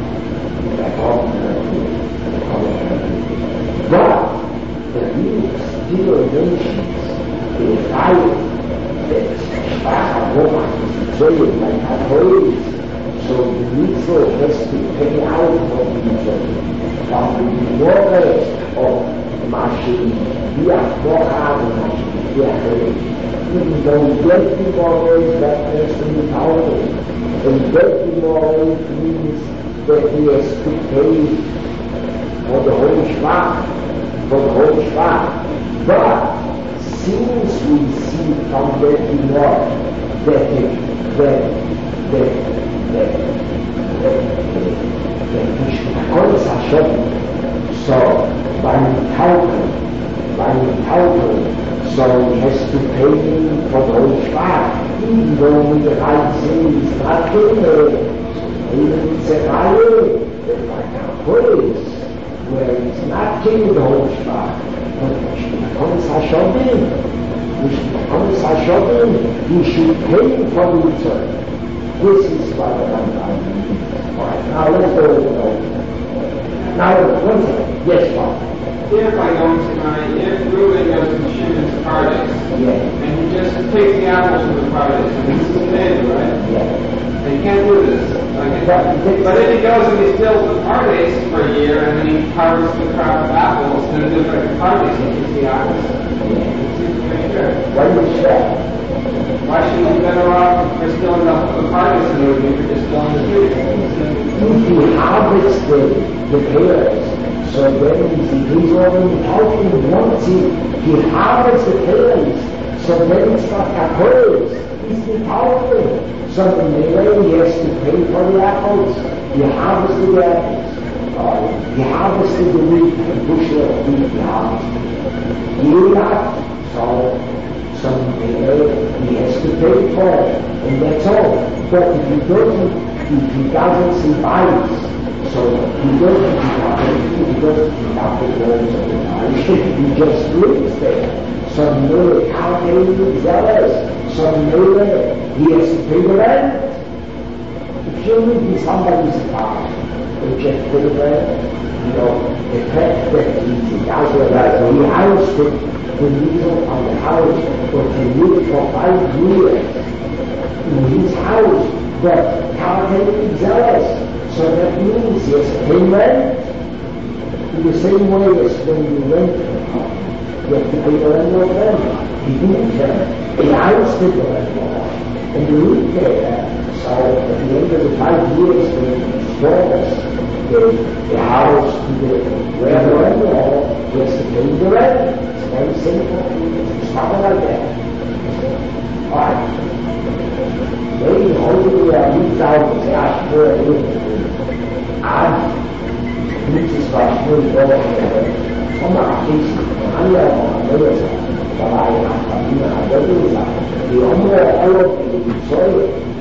But the real stipulations, the fire, the Schwacha Roma is betrayed by Catholics, so the Nitzel has to pay out for the Nitzel. But the waters of Mashiach, we are Torah and Mashiach, we are Torah. Even though dirty morals that person is powerful, and dirty morals means that he has to pay for the whole Shvach, for the whole Shvach. But since we see from that law that that that that that Mishpachos Hashem, so by Mitalkel, by Mitalkel, so he has to pay for the whole Shvach, even though the right thing is not there. Even it's a fire, like a place, where it's not killing the whole Shvach, but Mishpachos Hashem, Mishpachos Hashem, you should pay for the return. This is what I'm talking about. Alright, now let's go to the Now Now, one second. Yes, Bob. If I go into my, if Ruben goes to Schuman's Paradise, Yeah. and he just takes the apples from the Paradise, and he's sustainable, right? Yeah. And he can't do this. Like, But, but if he goes and he stills the Paradise for a year, and then he harvests the crop of apples, then it looks like the Paradise, he gets the apples. why do you say? Why should he be better off for stilling the, the Paradise than he would be for just stilling the tree? If you harvest the, the pears, so then he's already helping once he, he harvests the pears, so then it's not apples, he's the helping. So the Malay he has to pay for the apples, he harvested the apples, uh, he harvested the wheat, the bushel of wheat he harvested. He got, so some Malay he has to pay for it, and that's all. But if he doesn't, if he doesn't survive, so he doesn't he doesn't have the words of the knowledge, he just lives there. Some Malay can't pay the zealous, some Malay he has to pay the rent. If you live in somebody's house, they just pay the rent, you know, the fact that he's a thousand dollars, he housed the reason on the house, but he lived for five years in his house, but can't pay the zealous. So that means he has to pay rent in the same way as when you rent a car. You have to pay the landlord rent. He didn't rent. He housed the landlord. And you live there. So at the end of the five years, when he installs the, the house to the where the landlord, he has to pay the rent. It's very simple. It's not like that. Alright. Maybe hopefully I reach out and say, I swear it is. And this is what I should go on. Some are cases, I know others, but I have to be a little the only all of the soil.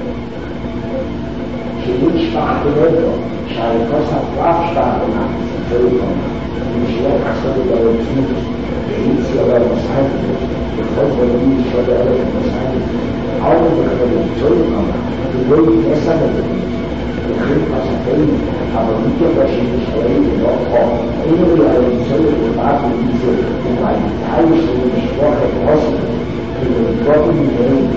She reached back to the door. She had a cosa flashback on that. And she went to the door to the easy of the side. The husband used for the other side. All of the children on that. The way he has some of it. The cream was a baby. Aber nicht der wahrscheinlich Reden noch vor. Irgendwie ein Zölle Debatte, diese in einem italienischen Sprache Osten, in den Gotten Reden.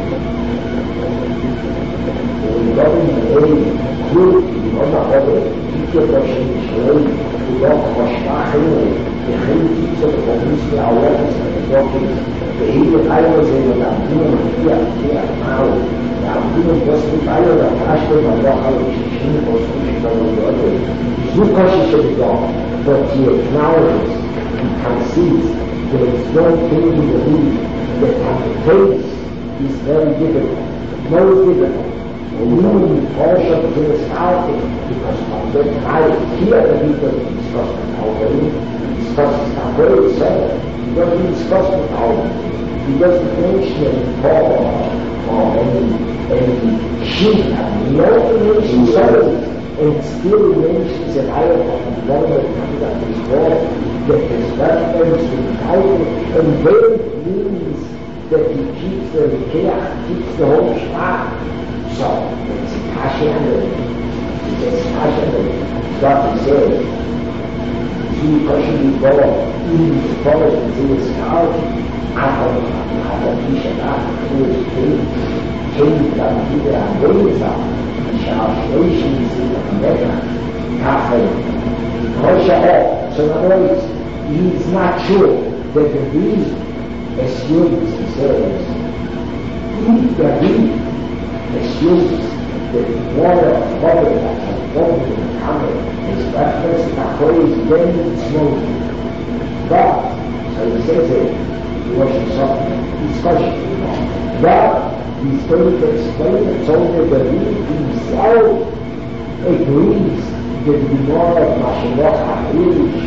In den Gotten Reden, gut, die Wunderrolle, nicht der wahrscheinlich Reden, die doch vor Sprache, die Reden, die so von uns der Awareness of the Gotten, the Hebrew Bible says that I'm doing here, here, now. I'm doing just the Bible that I should have not how to change those things from the other. It's not because should go, but he acknowledges, he concedes that it's one thing in the lead that on the face is very difficult, very difficult. And even the portion of this outing, because from the time here that he doesn't discuss the Calvary, he discusses the very seven, he doesn't discuss the Calvary, he doesn't mention any Paul or any any sheep, no mention souls, and still mentions that I have one of the things that is wrong, that his reference to the Bible, and then means that he keeps the care, keeps the whole Schlag. So, it's passionate, it's passionate, what he says. See, question you go in the forest and see the scout, after the Tisha who is paid. Dann wieder an Leser, ich habe Stations in der Mecca, Kaffee, Kosher off. So in other words, he is not sure that the reason assumes, he says, if the reason assumes that water of water that has formed in the camera is reference to Kakois, then it's smoking. But, so he says it, he wasn't something, he's kosher. But, he's going to explain it so that the reed himself agrees that the more of Mashiach HaElish,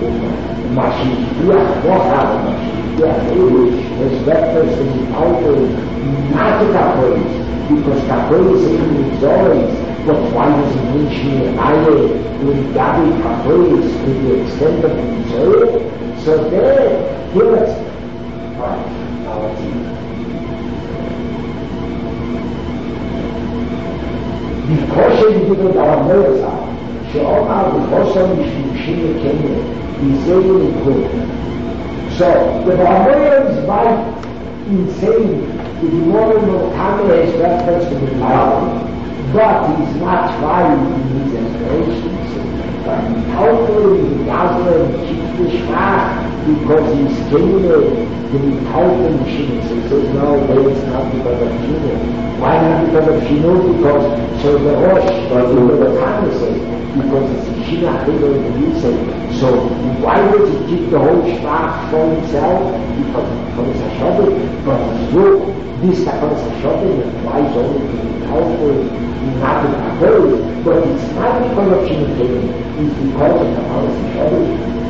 Mashiach Mocha, Mashiach HaElish, is reference in the outer, not the Kapois, because Kapois is always, but why does he mention Aye with Gabi Kapois to the extent of himself? So there, here it's, right, now let's see. Because she didn't our mirrors out. שאומר בחוסר משתמשים לקנה, וזה ילכו. So, the Barbarian is right in saying that the Gemara Merkama has reference to the Bible, but he's not trying in his explanations. But calculating the Gaza and keep the Shach because he's getting it, the Metalton machine. So he says, no, wait, it's not because of Shino. Why not because of Shino? Because, so the Rosh, or the Merkama says, because it's a Shina Hegel in the Yusuf. So why would he keep the whole Shach for himself? Because for the Sashodim, but look, this for the Sashodim applies only to the Talmud, not to the Torah, but it's not because of Shina Hegel, it's because of the Sashodim.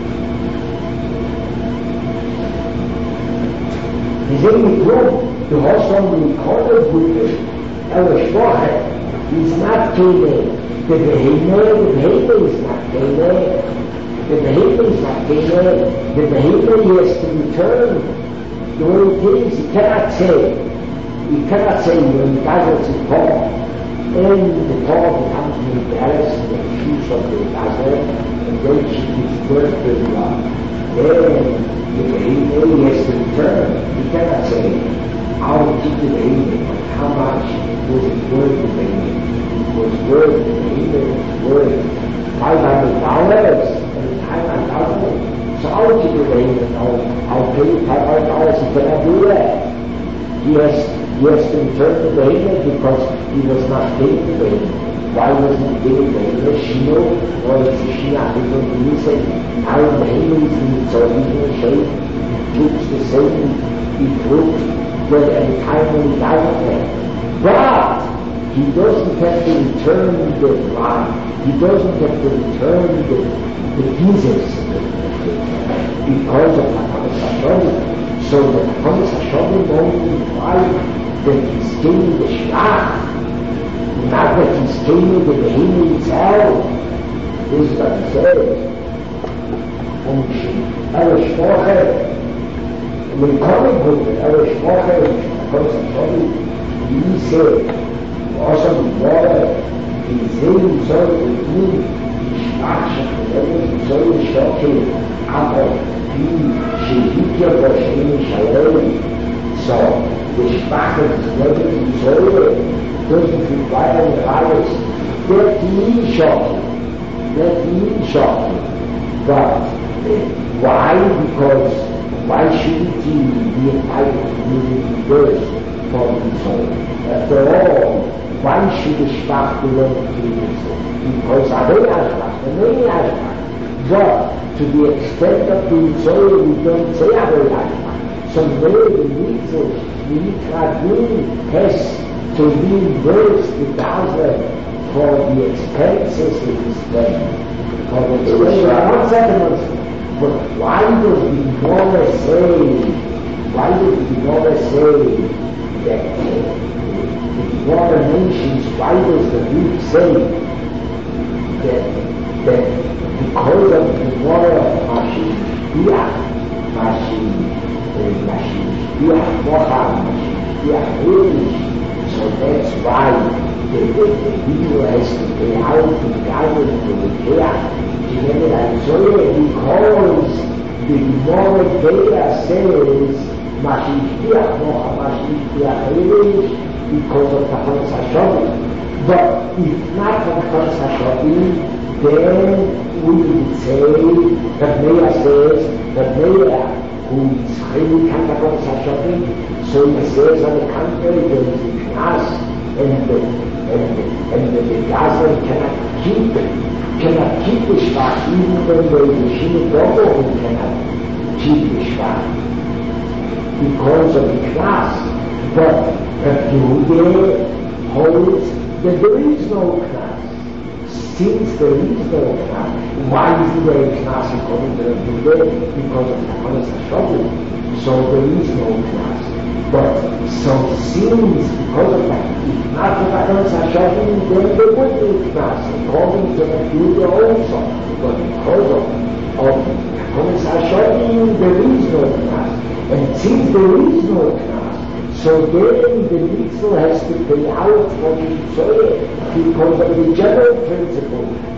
He's in the group, the Hossam recorded with the Elishbohet, he's not Kene. The behavior, the behavior is not Kene. The behavior is not Kene. The behavior has to return the way it is. You cannot say, you cannot say when the Gaza is Torah, and the Torah becomes embarrassed in the shoes of the Gaza, and then she gives birth to the law. Then the behavior has to return. You cannot say, I'll keep the behavior, but how much was it worth the behavior? It was worth the behavior, it was worth five hundred dollars and five hundred dollars. So I'll keep the behavior, I'll, I'll pay you five hundred dollars. He cannot do that. He has, he has to return the behavior because he was not paying the behavior. Why wasn't he paying the behavior? Shino, or it's a Shina, he couldn't use it. How the behavior is in its original shape. It looks the same, it looks good every time when he died of it. But he doesn't have to return the line. He doesn't have to return the, the Jesus because of Hakamas Hashodim. So the Hakamas Hashodim only implies that he's gaining the Shach, not that he's gaining the behavior itself. This is what he says. Elish Mocher, when coming with Elish Mocher, Hakamas Hashodim, he said, also the water, the same sort of thing, the structure, the sort of structure, aber die Schewikya wahrscheinlich allein. So, the Sprache des Lebens in Säure, doesn't require the others. They're the shocking. They're the shocking. But why? Because why shouldn't he be entitled to be reversed for the Säure? After all, why should the Schwach belong to the Mitzvah? Because Arei Ashbach, the many Ashbach. But to the extent of the Mitzvah, we don't say Arei Ashbach. So maybe the Mitzvah, the Mitzvah has to reimburse the Gaza for the expenses it is spent. For the expenses, one second, but why does the Gemara say, why does the Gemara say that Water mentions, why does the Greek say that, that because of the water of Mashiach, Mashiach, Mashiach, Mashiach, so that's why the, the, the people has to pay out to gather to the Keach, because the Gemara Data says Mashiach, Mashiach, because of Hakamas Hashodim. But if not for Hakamas Hashodim, then we would say that Meir says that Meir, who is highly Hakamas Hashodim, so he says on the contrary, there is a Knas, and the, and the, and the, the Gaza cannot keep it, cannot keep the Shvach, even when there is a Shina Dogo who cannot keep the Shvach, because of the Knas. But Rav Yehuda holds that there is no Knas. Since there is no Knas, why isn't there a Knas according to Rav Yehuda? Because of Hakamas Hashodim. So there is no Knas. But so since because of that, if not for Hakamas Hashodim, then there would be a Knas according to Rav Yehuda also. But because of, of Hakamas Hashodim, there is no Knas. And since there is no Knas, so then the mitzvah has to pay out for the Mitzvah because of the general principle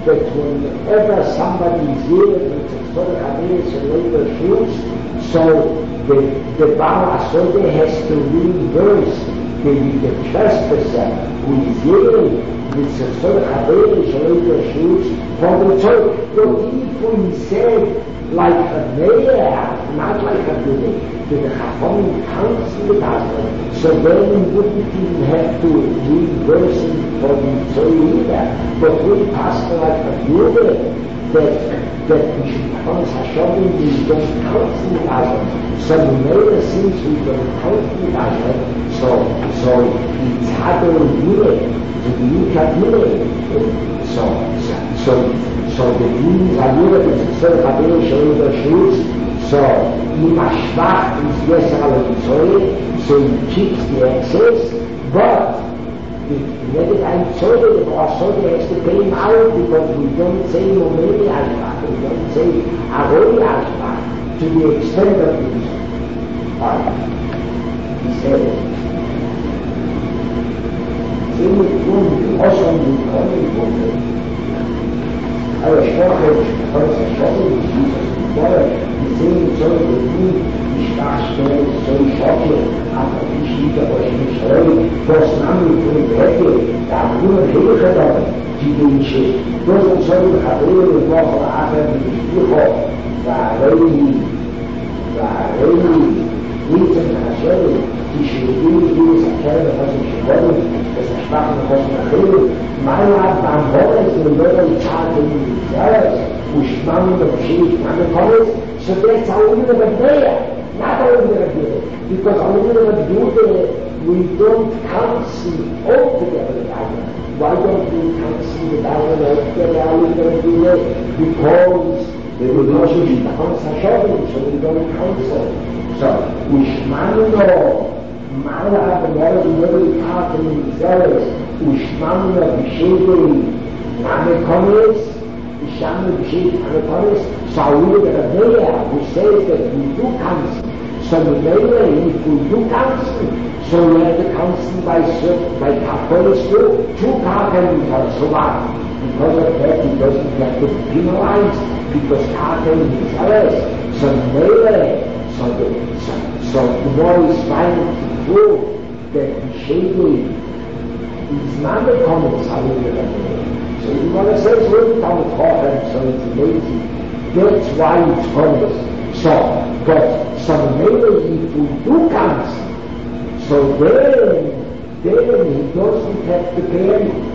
that whenever somebody is here with a sort of habits and labor shoes, so the, the Baal Asode has to reverse the, the trespasser who is here with a sort of habits and labor shoes for the church. But if we said like a mayor, not like a building, to the Chachamim council the husband, so then we wouldn't even have to reverse it for the Tzoi either. But we pass like a building that that we should promise Hashem we don't counsel the husband. So the mayor since we don't counsel the husband, so so it's harder to do it, to be calculated. So so so the things are here that it's sort of a showing the shoes. So, Imashvach is yes al so he keeps the excess, but the negative time so the Asode has to pay him out because we don't say Momeli Ashvach, we don't say Aroi Ashvach to the extent of this. Alright. He said, in the room, also in the corner, I was talking about the Asode, Jesus, before. Sehen soll der Mut, die Sprachstelle soll schocken, aber ich liebe euch nicht heu, was Name von der Wette, da nur Hilfe da, die Menschen, das soll der Habere noch aber mit Spruch, da Reini, da Reini, nicht in der Schelle, die Schule, die es erkennen, was ich wollte, das Ersprachen, was ich erkenne, meine Art beim Horst, in der Zeit, in der which man the chief man the college, so that's how we live there, not how we live there. Because how we live there, we don't counsel altogether the Bible. Why don't we counsel the Bible altogether? How we live there? Because the relationship becomes a shopping, so we don't counsel. So, which man know, man have the knowledge of every part in themselves, which man know the shade, man the college, Shaman B'Shit Hanaparis, Saul the Rabbeya, who says that we do counsel. So the Rabbeya, if we do counsel, so we have to counsel by by Kapolis too. Two Kapolis are so bad. Because of that, he doesn't get to be penalized, because Kapolis is ours. So the Rabbeya, so the so, so the more is trying to prove that the Shady is not the common Saul the Rabbeya. So you want to say it's really come with Hoffman, so it's lazy. That's why it's honest. So, but some maybe if we do counsel, so then, then he doesn't have to pay anything.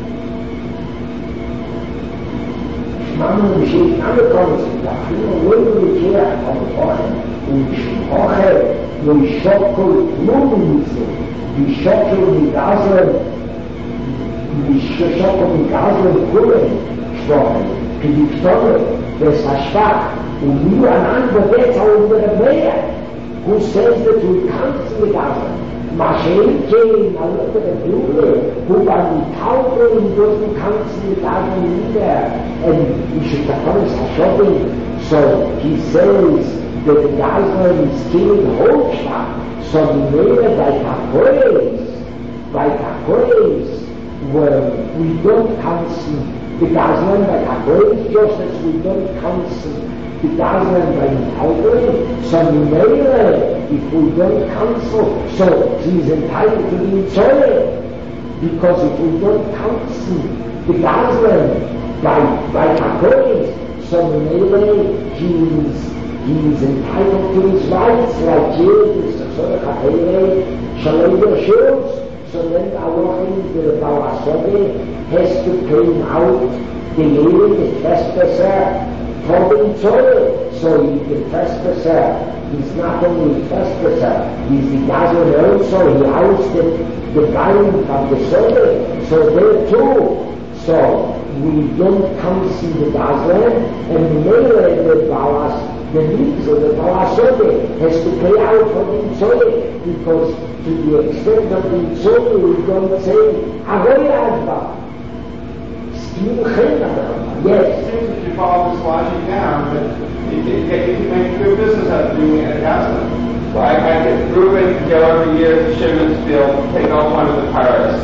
Mama Mishik, I'm a concept, you know, when we care on the Hoffman, we should Hoffman, we shock we shock the Gaza, ששוקו מגעזו לכולם שבוכים, כדפתורת וסשפק, ומי ענן בבית ההוא ברביה, who says that we counsel מגעזו, מה שאין כן, על אותו בבלולה, הוא במתאורים דווקא counsel מגעזו מידה, and we should become shopping, so he says that the Gaza is killing Holzschlag, so the name by Kapoes, by Kapoes, where we don't counsel the Gazlan by Kapoes, just as we don't counsel the Gazlan by Mitautorim. So Mimele, if we don't counsel, so he is entitled to be Tzoreh, because if we don't counsel the Gazlan by, by Kapoes, so Mimele, he is, he is entitled to his rights, like Jared, Mister Tzoreh Kapele, Shalom Yeshurz. So then Alochim, the Baal Asode, has to clean out the lady, the trespasser, for the Tzoreh. So he, the trespasser, he's not only the trespasser, he's the Gazan also, he ousted the Balim of the Sode. So there too. So we don't counsel the Gazan, and Mele, the Baal Asode, the needs of the Baal Asode has to pay out for the Tzoreh, because to the extent of the Tzoreh, we don't say, Ahoy Ashba. Still Chenah. Yes. It seems if you follow this logic down, that you can make good business out of doing it at Gaza. So I, I get Reuben go every year to Shimon's field, take off one of the pirates.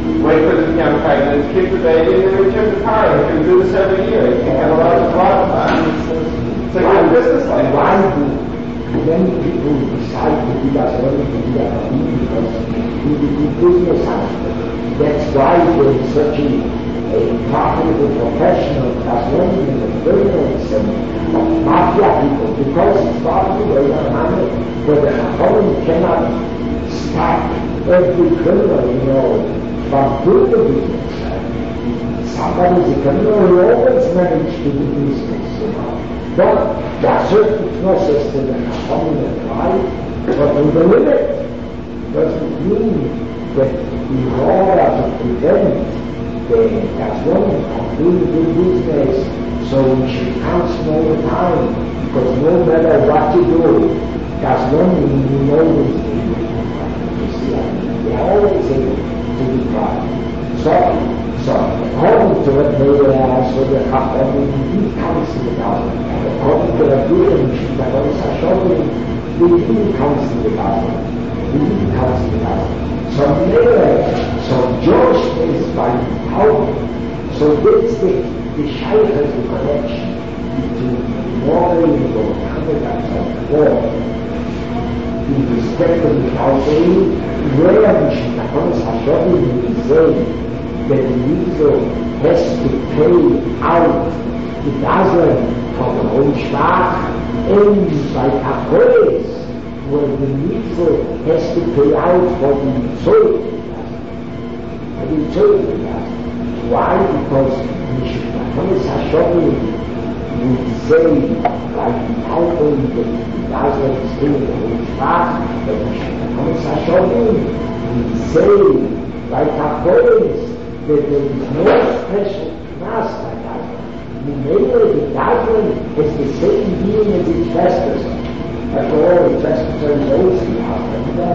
wait for the, you know, pregnant, keep the baby, and then return the car. You can do this every year. You can get a lot of lot of time. It's like a business like why do many people decide to do that only to do that because we do business aspect. That's why there is such a, a profitable professional as one in the business and of mafia people because it's profitable and money, but the government cannot stop every criminal, you know, from doing the business. Somebody is a criminal who always managed to do business, you know. But there are certain processes that are coming and right, but with the limit doesn't mean that in order to prevent the Gazprom from doing the business, so we should cancel all the time, because no matter what you do, Gazprom will always be able to see it. They are always able to be right. So, so according to what they are, so they have only we cancel the government. According to the British, the Constitution, we didn't cancel the government. We didn't cancel the government. So anyway, so George is by power. So this the the Shaykh has the connection between moral and Muhammad and war. In respect of the Calvary, where we should have Constitution will say that the user has to pay out the dozen from the whole Staat and by Catholics, where the user has to pay out for the soul. For the soul. Why? Because the Constitution would say, like the Calvary, that the dozen is in the whole Staat, but the Constitution would say, like Catholics, that there is no special class like that. The neighbor, the Goblin, is the same being as its Vestas. After all, the Vestas are always in the house, remember that?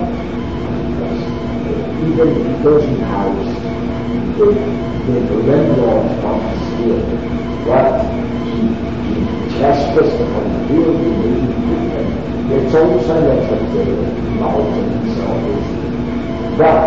Even if he doesn't house, the, the landlord from the steel, but he, he trespassed upon the building, he didn't. It's also that's what the mountains are always. But,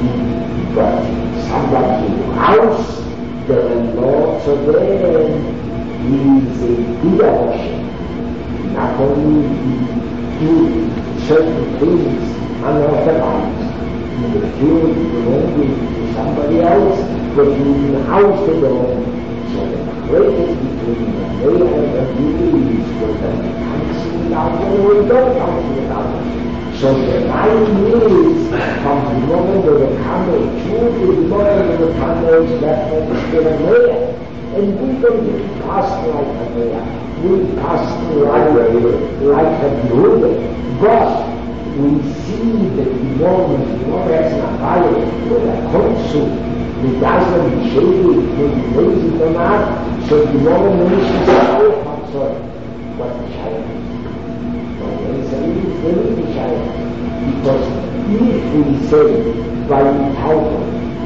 but, somebody in the house, the landlord, so then he is a good abortion. Not only do certain things unauthorized in the field belonging to somebody else, but in the house they belong. So the greatest between the male and the female is for them to cancel it out and we don't cancel it out. So the line is from the moment of the camel to the moment of the camel is left on the male. And we don't get past like a male. We pass like, like a Buddha. But we see that the moment the moment has an fire with a consul, the doesn't shade it, when he lays it or not, so the moment nations say, oh, I'm sorry, what the child is. But they say, there is the child. Because if we say by the title,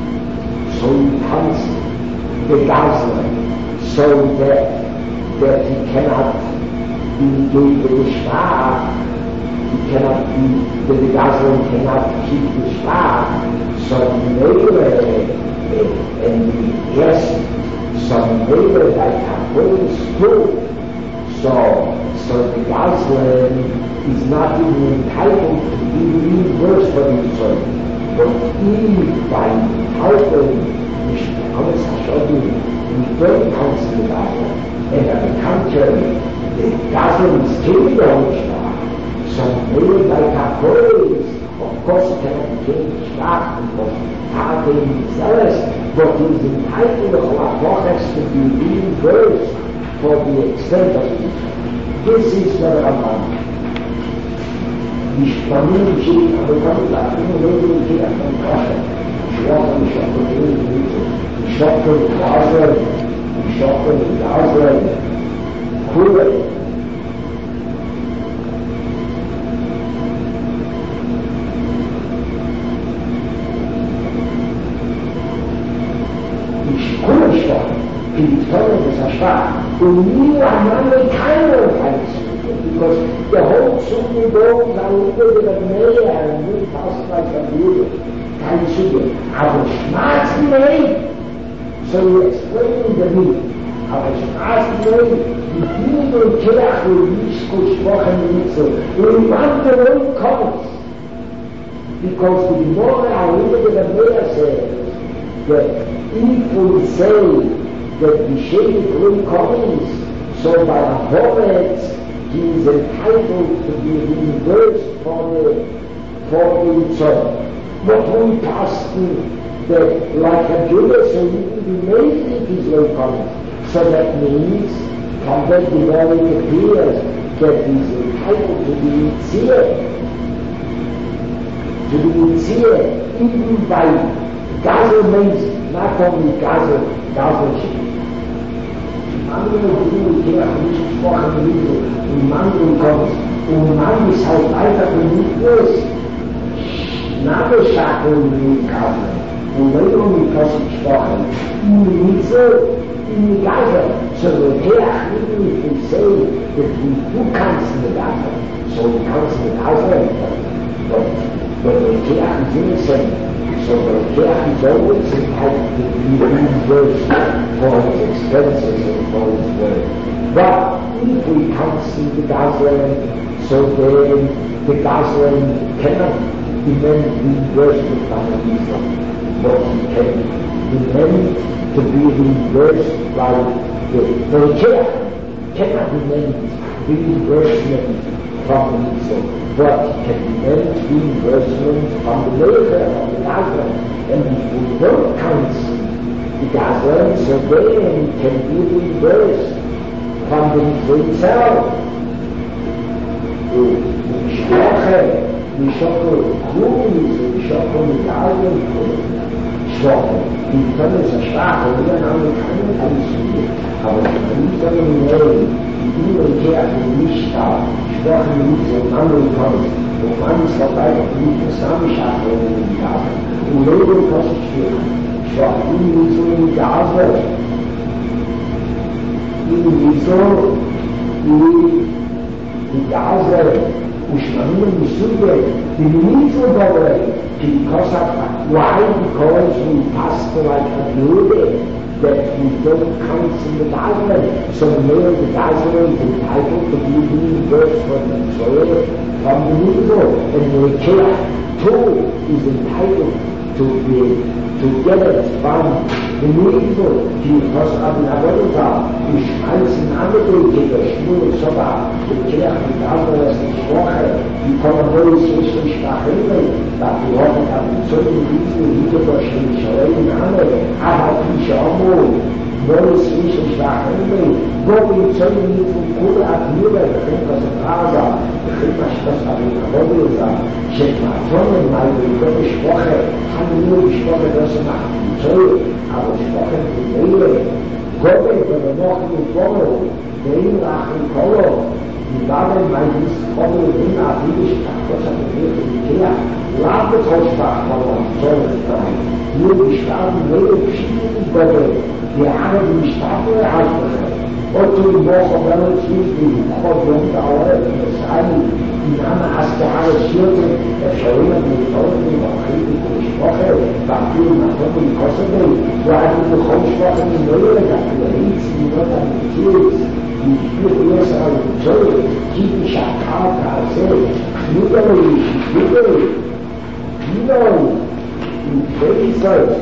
so he comes the Gazlan, so that, that he cannot be gave the Shah, he cannot be, that the Gazlan cannot keep the Shah, so later, and yes, some later like Catholics too, so, so the Gazlan is not even entitled to be reimbursed for the result. But if by helping we should become a Sashodi, we don't cancel the Gazlan. And on the contrary, the Gazlan is killing the whole Shah. So maybe like Catholics, of course it cannot be killed the Shah because Targeting is zealous, but he is entitled to Halakhas to be reimbursed for the extent of it. This is the Ramban. Ich vermute, ich habe gesagt, ich habe gesagt, ich habe gesagt, ich habe gesagt, ich habe gesagt, ich habe gesagt, cool. Ich komme schon, in die Sonne des Erschlag, und nie am Mann keine Aufheizung. Because the whole Sunni bones are over the mayor and we pass like a beauty. keine Suche. Aber schmerzen nicht. So you explain the meaning. Aber schmerzen nicht. Die Bibel und Kirche nicht gesprochen nicht so. Und wann der Welt kommt, because the more I read the Bible says that if we say that the shade will comes, so by a poet he is entitled to be reimbursed for the for the son. But we pass that like a Judas, so he will be made if his will comes. So that means from that the very appears that he is entitled to be seared. To be seared even by Gazel means not only Gazel, Gazel sheep. Andere Dinge, die auch nicht gesprochen wird, und Mann kommt, und Mann ist halt einfach nicht bloß Nabelschackeln mit Gazel. Und wenn du mit was gesprochen, in die Mitte, in die Gazel, so wird er nicht zu sehen, dass du kannst mit Gazel, so du kannst mit Gazel. But the Kirche is innocent, so the Kirche is always entitled to be reimbursed for its expenses and for its work. But if we can't see the Gazelle, so then the Gazelle cannot demand reimbursement from the Israel, but he can demand to be reimbursed by the, the Kirche cannot demand reimbursement from the Israel. But can demand reimbursement from the labor of the Gazelle, and if we don't cancel the Gazelle, so then it can be reimbursed from the Israel itself. The Schwache, the Schwache Kuhnis, the Schwache Medaillen, Schwache, die können es schwache, wie ein Amerikaner kann es nicht, aber die können nicht, die und Kirche nicht da, Schwache nicht so anderen kommen, und man ist dabei, die Zusammenschaffung in die Gase, und Leben kostet schwer. Schwache nicht so in die Gase, irgendwie so, die die Gase, und Schwachen nicht so geht, die nicht so dabei, because of why? Because we passed like a beauty that we don't counsel the Gazelle. So now the Gazelle is entitled to be reimbursed for the soil from the Negro. And the Kirche too is entitled to be to get it from the Negro. Because of the Abolita, we schmeißen andere Kinder, Schmule, sogar die Kirche, die Gazelle ist nicht schwache. Die kommen wohl so schwach hin, dass die Leute haben so die Riesen hinterverstehen, schreien an, aber die Schaumo, wohl ist nicht schwach hin, wo wir so die Kohle abnehmen, da kriegt man so Faser, da kriegt man Schloss ab in der Wolle sagen, schenkt mal Tonnen, mal die Leute Schwache, haben nur die Schwache, dass sie machen die Zoll, aber Schwache die Lehre, Gott, wenn wir noch in Wolle, den lachen Kohle, die Wahl mein ist kommen in der Widerstand, was hat er in der Lage Trotzbach von Sonne sein. Nur die Staaten leben verschiedene Gott, die haben die Staaten erhalten. Und die Woche relativ die Problem dauert, das heißt, die Name hast du alles Schürze, der Schöne, die Leute, die auch richtig gesprochen, dafür nach oben die Kosten, wo hat die Hochsprache in der Nähe, dafür hieß die Leute an die Tiers, die vier erste Auditorium, die Schakata, also, Niederlich, Niederlich, Niederlich, in Fähigkeit,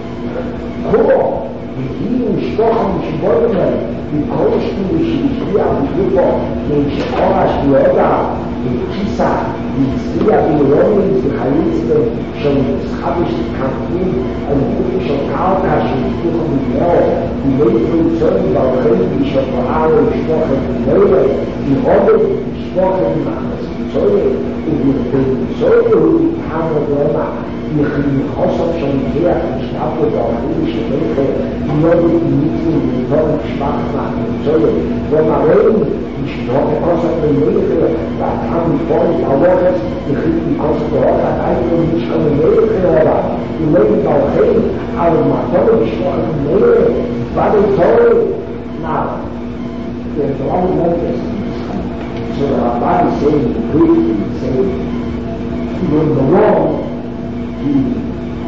Chor, die vielen Stochen, Schwollen, die Kosten, die Schlier, die Gruppe, die Schora, Schloda, die Kisa, die Zia, die Rollins, die Chalisten, schon das habe ich gekannt, eine gute Schokata, die Kuchen mit Meer, die Lebensfunktionen, die Schokolade, die Stochen, die Möwe, die Robbe, die Stochen, die machen das die Säule, und die Säule, die Kammer, die die Rossop schon her, die Stapel, die europäische Hilfe, die Leute, die Mieten, die tollen Geschmack machen, die Säule, wo man reden, die Sprache Rossop, die Hilfe, da kam die Freunde, die Auwachs, die kriegen die Kosten der Hochzeit ein, und die schon eine Hilfe, die leben auch hin, aber man tolle Sprache, die Nähe, war die toll, na, der blaue Mensch so the body saying, the Greek saying, when the wall, the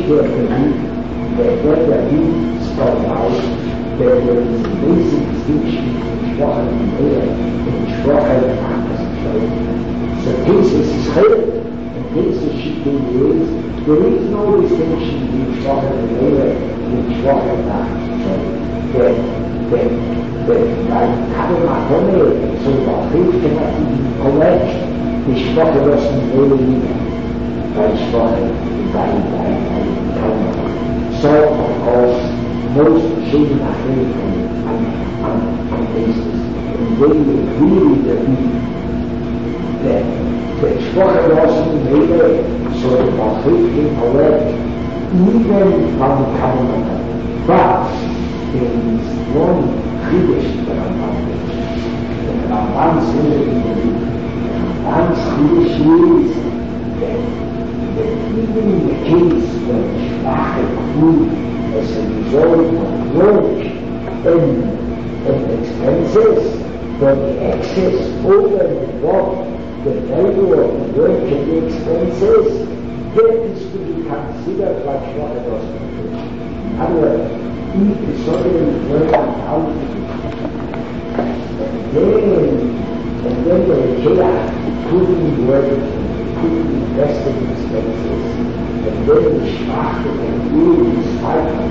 der belief, that when the beat started out, there was a basic distinction between Schwachen and Meir and Schwachen and Achas. So thesis is clear, and thesis should be used. There is no distinction between Schwachen and Meir and Schwachen and Achas. That, that, that, like Kadomatone, so the Achit cannot even collect the Schwachen and Meir by Schwachen, by, by, by Kadomatone. So, of course, most children are free from on basis. And they agree that that the Schwache wasn't made so the Bachit can collect even from the Kadomatone. But there is one Chiddush that Rambam mentions. The Rambam says in the book, the Rambam's Chiddush is that that even in the case when Schwache grew as a result of work and, and expenses, but the excess over and above the value of the work and the expenses, that is to be considered like Schwache doesn't do. In other words, if the sovereign work out and then, and then the Keah couldn't work, couldn't invest in expenses, and then the Schwache and do is fighting.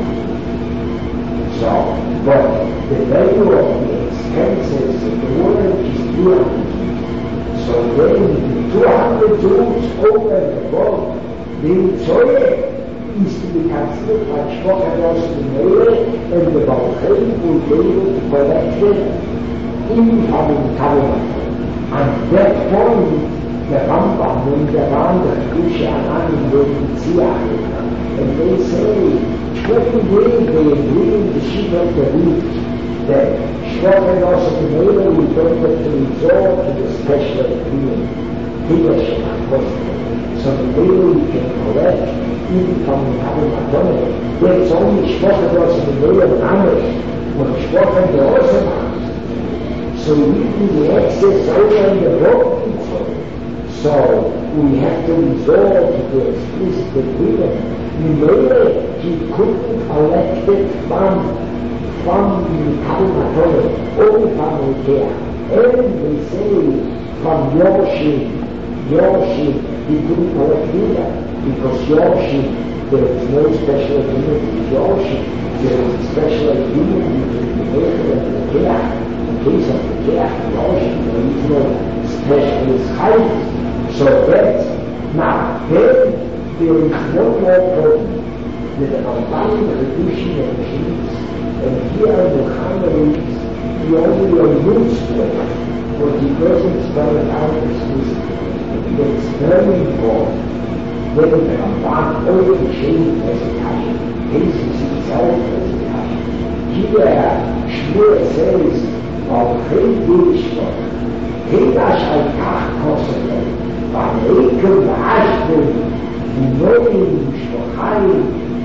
So, but the value of the expenses of the work is two hundred. So then the two hundred Jews over and above the Zoye is to be considered like Schwache was the Meir, and the Bachit will be able to collect it in having Kadomatone. At that point, the Rambam, when the Rambam, Kusha Anan, will be Tziach, and they say, Schwache way they agree in the sheep of the week, that Schwache was the Meir will don't have to resort to the special agreement. Hidesh Apostle. So the Meir can collect even from the Kadomatone. There's only Schwache was the Meir and Amish, when Schwache the Osman. So even the excess over and above each other. So we have to resort to the explicit agreement. Meir, he couldn't collect it from, from the Kadomatone, only from the Keah. And they say from Yoshim, Yoshim, he couldn't collect either, because Yoshim, there is no special agreement with Yoshim. There is a special agreement between the Meir and the Keah. In case of the Keah and Yoshim, there is no specialist height. So that's, now, then, there is no more problem with the Rambam reduction of cheese, and here are the Chamaris, the only alludes to it, but he doesn't spell it out explicitly. It's very important. When the Rambam only changed as a kasha, cases itself as a kasha. Here, Shmuel says, of Hey Yishvot, Hey Dash Al-Kach Koselet, V'Aleikum V'Ashvim, V'Noim Mishvachayim,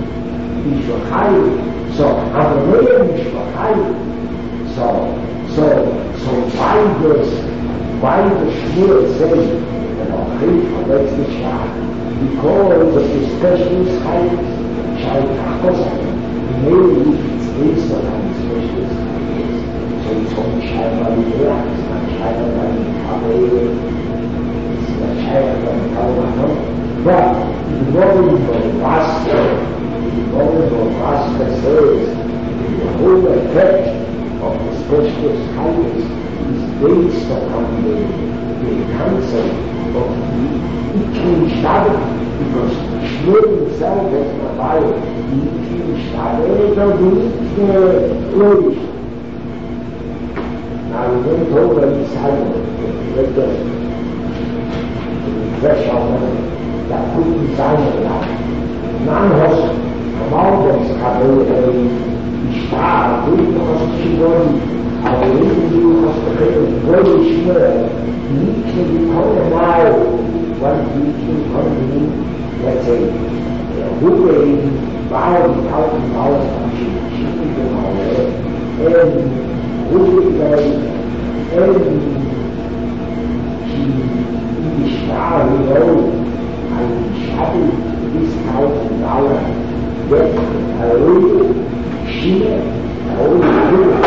Mishvachayim. So, Avoneim Mishvachayim. So, so, so why does, why does Shmuel say that Achim collects the Shach? Because of the specialist height, Shai Kachosai. Maybe it's based on the specialist height. So it's only Shai V'Aliyah, it's not Shai V'Aliyah. But the Roman of Vasco, the Roman of Vasco says the whole effect of the specialist height is based upon the, the concept of the Ikin Shabbat, because Shmuel himself has provided the Ikin Shabbat of the Ikin Loish. Now we went over this height, let us fresh on that couldn't sign it out. Non-host, commanders, Kabel, Ishtar, Greek Hospital, our Indian Hospital, Polish Mirror, each can become a mile, one each can come let's say, who way, five thousand dollars from cheating them all there, and who would they, and Ishtar, you know, I shabby this thousand dollars. always do it.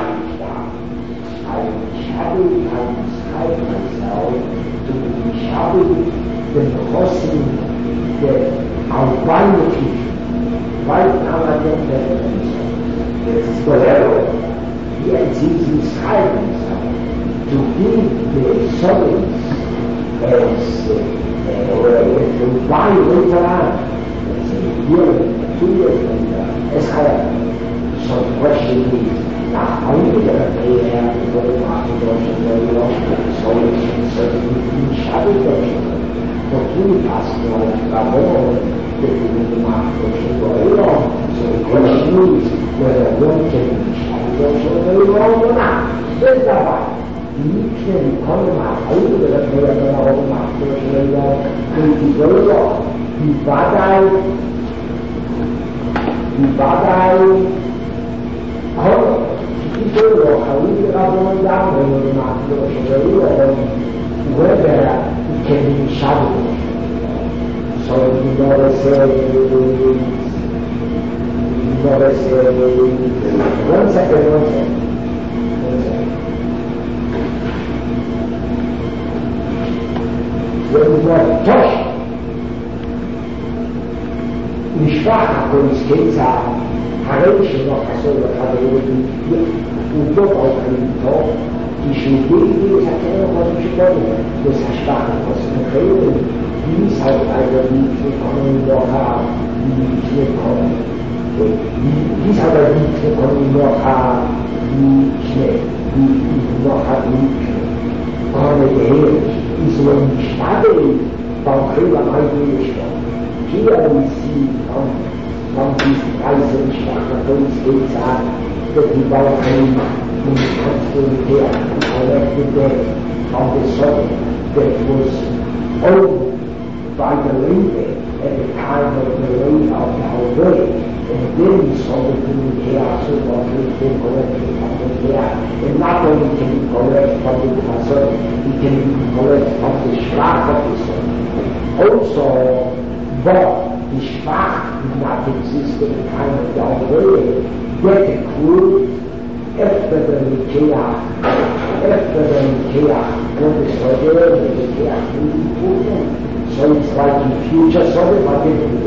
I shadow, I describe myself to be shadow, the crossing, the albino future. Right now I don't have anything. It's whatever. Yet he's inside himself to give the solace as uh, to buy later on. It's a year, two years later, as higher. So the question is, now how are you going to pay there to go to market or to go to solace and certainly shadow version? For three past one, Gabon, the market or to go on. So the question is whether one can be shadow version very long or not. There's that one. You can come out over the player of our master trader, and the goal the badai, the badai, how the goal how we are going down over the master trader, whether it can be shadow. So you gotta say, you gotta say, one second, one second. When we were touched, נשפח הקונסקציה, הרי שלא חסור לחברים, הוא לא אוכלים טוב, כשהוא יסתכל לחברים שקודם, וששפח הקונסקציה, dies hat einer nicht gekommen, noch haben, nicht gekommen. Dies hat er nicht gekommen, noch haben, nicht gekommen, noch haben, nicht gekommen. Aber der ist so ein Stadel, beim Krieger mein Widerstand. Hier ist sie von, von diesen Reisen schwacher Kunstgesetz an, dass die Bauern und Konstruktion collected from the soil that was owned by the lady at the time of the lady of the whole world. And then we saw the human chaos of what we can collect from the chaos. And not only can we collect from the Pastor, we can collect from the Sprach of the soul. Also, but the Sprach did not exist at the time of the whole world. Yet the crew, after the chaos, after the chaos, when the soil, the chaos was important. So it's like in future soil, but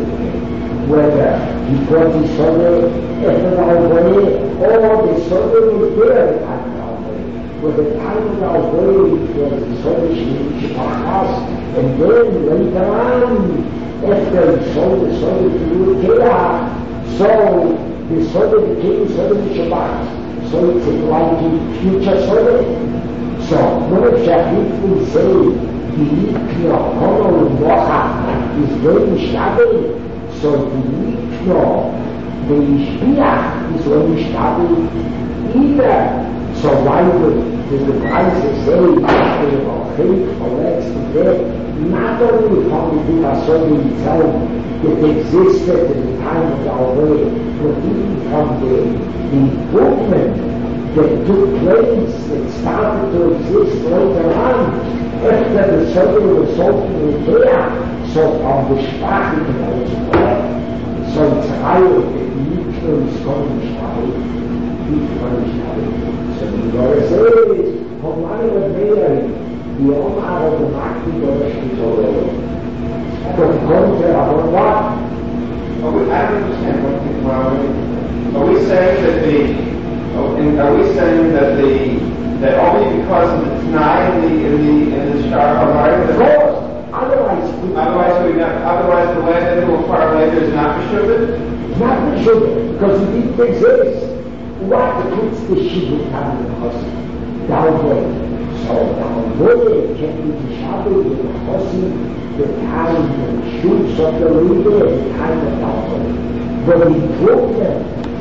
whether he brought the soil after the whole way, or the soil was there at the time of the whole way. But the time of the whole way was the soil she passed, and then later on, after he sold the soil to the chaos, so the soil became soil Shabbat. So it's like in future soil. So when we say, the Ikno, Honor and Mocha is very shabby, so the Ikno, the Ishbiach is very shabby either. So why would the Christ say that the Mochik collects the dead, not only from the Bukasodi itself that existed at the time of our way, but even from the, the movement that took place, that started to exist later on, after the soil was sold to the Ikea, so from the Sprache can also collect. So it's higher that the Ikea is coming to Sprache, Ikea is coming. So the Lord says, from one of the Meyer, the Omar of the Makti Goresh is already. But the concept of what? Are we, I don't understand what people are we saying that the And are we saying that the that only because it's not in the in the in the star of course, otherwise otherwise we not otherwise the land that will far later is not Meshubit? Not Meshubit, because it didn't exist. What puts the Shibut on the Chosim? Downward. So downward can be the Shabbat with the Chosim, the time and shoots of the leader, the time of downward. But the improvement,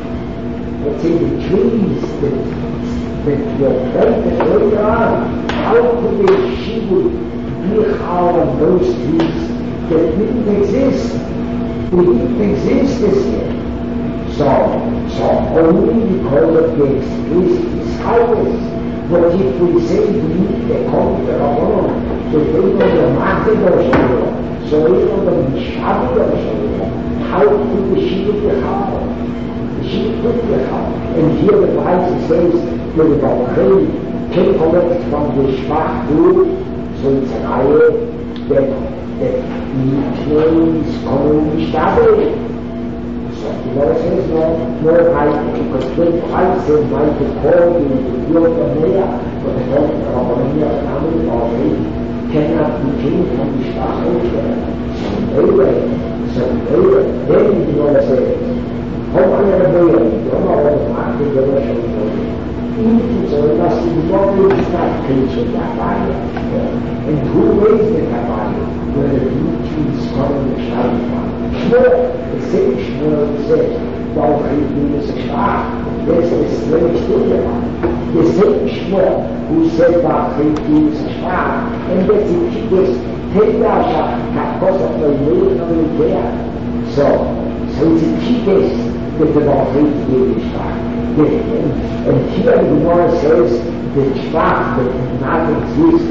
let's say the trees that, that were planted later on, how could the Shibut be how on those trees that didn't exist? They didn't exist this year. So, so only because of the explicit silence, but if we say we need the conquer of all, the thing of the market of Shibut, so even the Mishabit of Shibut, how could the Shibut be how? she put the and here the Bible says that the Balcony take collect from the Schwach group, so it's an eye that that nicknames commonly established. So the Lord says no, no right, because when Christ says right to call you to build a mayor, but the Lord of the mayor family already cannot be changed from the Schwach group. So anyway, so anyway, then the Lord says, how can I be able to do all the market relation for you? Even so, it must be not really start preaching that value. And who raised the value? Where the beauty is coming to shine from. Sure, the same Shmuel says, well, he is a star. There's a strange thing about it. The same Shmuel who said that he is a star, and that's it, this, take that shot, because of the way of the there. So, so it's a key case. That the Balcony is Schwach. And here the Gemara says that Schwach that does not exist,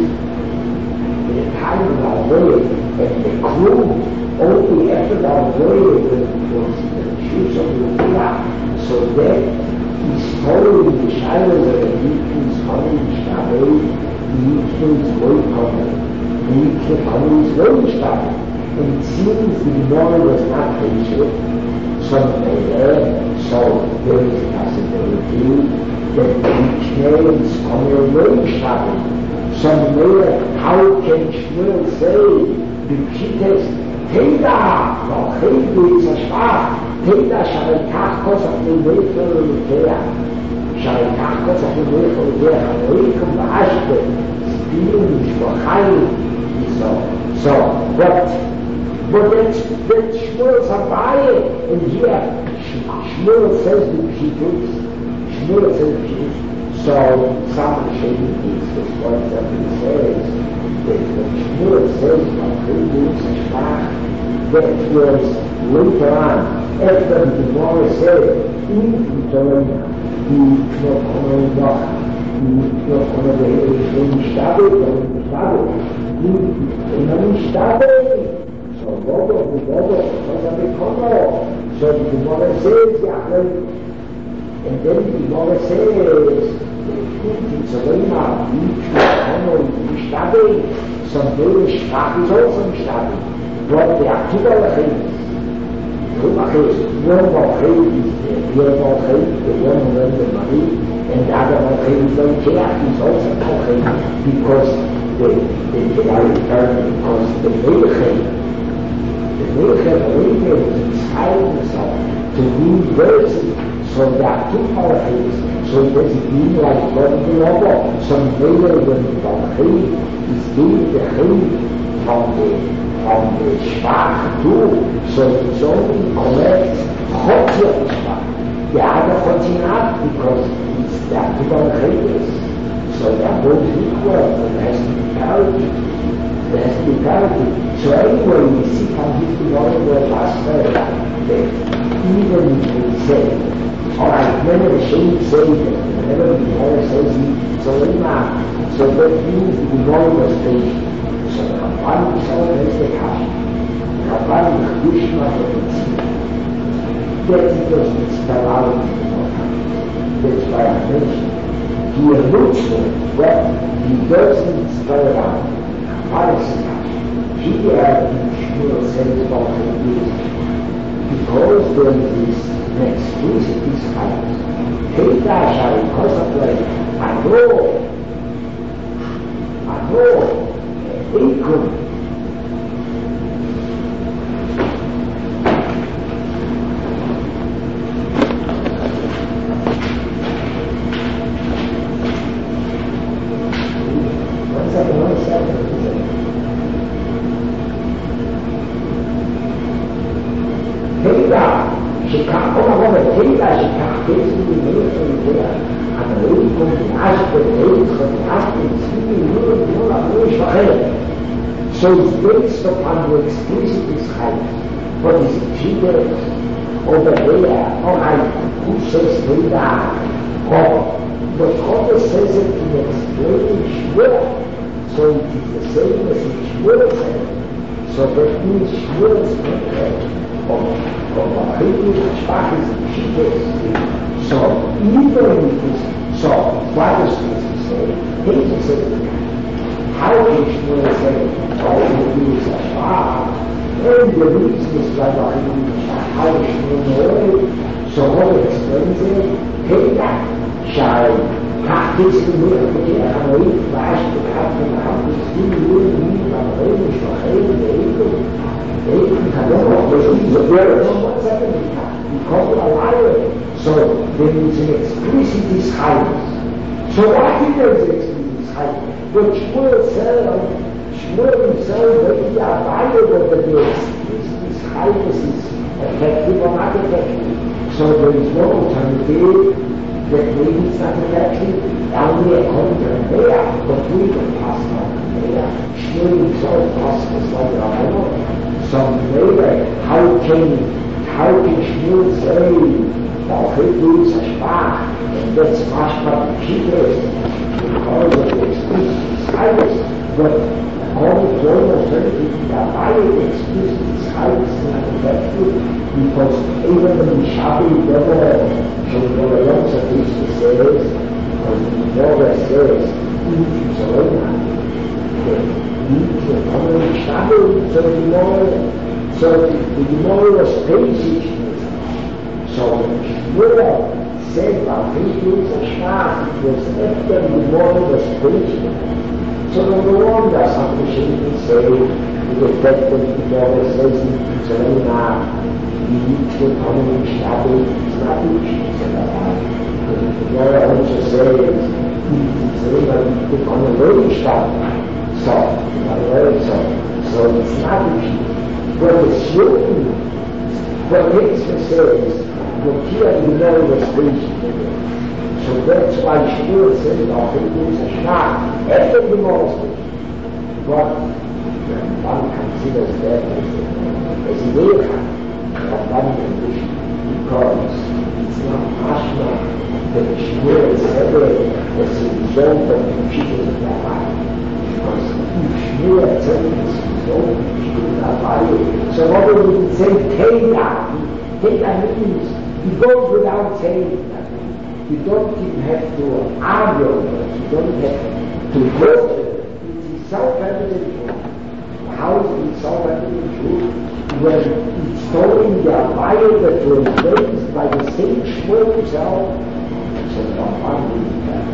the time of our way, and the crew only after our way was the Jews of the Torah. So that is following the Shiloh where the Yitzchak's coming to Shabbat, the Yitzchak's way coming, the Yitzchak's coming is very Shabbat. And it seems the Gemara was not patient. Something there, so there is a possibility that each name is coming away Shabbat. Somewhere, how can Shmuel say, the Pshites, Teda, no, Hedu is a Shvach, Teda, Shabbat, of the Mefer Lukea, Shabbat, of the Mefer Lukea, Reikum Ba'ashke, Spin, Shvachayim, so, so, but, But that's, that's Shmuel's Abaye, and here Shmuel says the Pshitus, Shmuel says the Pshitus, so some shading is the point that he says, that when Shmuel says that he is a Shvach, that was later on, after the Gemara said, in the Torah, the Knokonoidach, the Knokonoidach, in Shtabet, in Shtabet, in Shtabet, so Godo, the Godo, because of the Kono. So the Gemara says, Yahweh, and then the Gemara says, it's a Lema, each Kono, each Tabe, someday Shvach is also in Shtabe. But the Aktuba Lachis, the Lachis, one Lachis is the other Lachis, the one who learned the money, and the other Lachis is the Keach is also Lachis, because they, they, they are returned, because the Lachis, the Milchel Rebe is hiding himself to reverse it, so that two Malachis, so it doesn't mean like God of the Lobo. Some later when the Malachis is doing the Chim from the, from the Schwach too, so it's only correct Chotzi of the Schwach. The other Chotzi not, because it's that two Malachis. So they're both equal, and there has to be parity. There has to be parity. So anyway, we see from this Gemara the last verse that even if we say, alright, never the Shem say that, whenever the Gemara says it's a Lema, so that means the Gemara was patient. So the Ramban himself has the Kash. The Ramban is Krishna for the Tzim. That it was spelled out in the Gemara. That's why I mentioned. He looks for it, but he doesn't spell it out. Why is it Kash? Here, Shmuel says about this, because there is this next explicit disciples. Teda shall contemplate, I know, I know, equal. One second, one second. Teda, שכך, כל הרוב התילה שכך תעשו במלך ולתילה, אבל לא יקום תנעש בתילה, חתנעש בצלילי, לא לא לא לא אחרת. So it's based upon the explicit described. What is it? She does. Over there, alright, who says Teda? Oh, the Torah says it in explaining Shmuel. So it is the same as Shmuel said. So that means Shmuel's not aber eigentlich schwach ist die Geschichte. So, even if it's so, what does Jesus say? Jesus said, how can you say, all you do is a schwach? And the reason is why I do how can you know? So what explains it? Hey, that child, practice the way of the day, and wait, flash, the captain, the house, the steam, the way, the meat, the way, the way, the way, they can go on, the very what's happening you call it a liar. So there is an explicit disguise. So what is there is an explicit disguise? But Shmuel said, Shmuel himself, maybe a liar, but the disguise is effective or not effective. So there is no alternative that maybe it's not effective. Only according to the mayor, but we can pass on the mayor. Shmuel himself passes like a liar. So later, how can how can Shmuel say that he does a schwach and that's much more cheapest because of the explicit disguise? But according to all alternative, the higher explicit disguise is not effective because even when the Shabbat never should never learn of this says, because the Torah says, eat Zolena. Eat the common Shabbat, so the Gemara, so the Gemara was basic. So Shmuel said that he was a schwach, it was after the Gemara was basic. So no wonder some machines say, the fact that the Gemara says in Zolena, eat the common Shabbat, it's not easy to say that. The Gemara also says, eat Zolena, the common Shabbat. So, so, so it's not easy. But the shooting, what makes me say is, look here, you know the station. So that's why Shmuel says, oh, he was a schwach after the monster. But one considers that as a Lecha, of one condition, because it's not mashma that Shmuel said as a result of the people of their life. Because if Shmuel said this result, so what do we say, Teda? Teda means it goes without saying nothing. You don't even have to argue over it. You don't have to go to it. It is self-evident truth. How is it self-evident truth? When it's told in the Bible that was raised by the same Shmuel himself, so the one is that.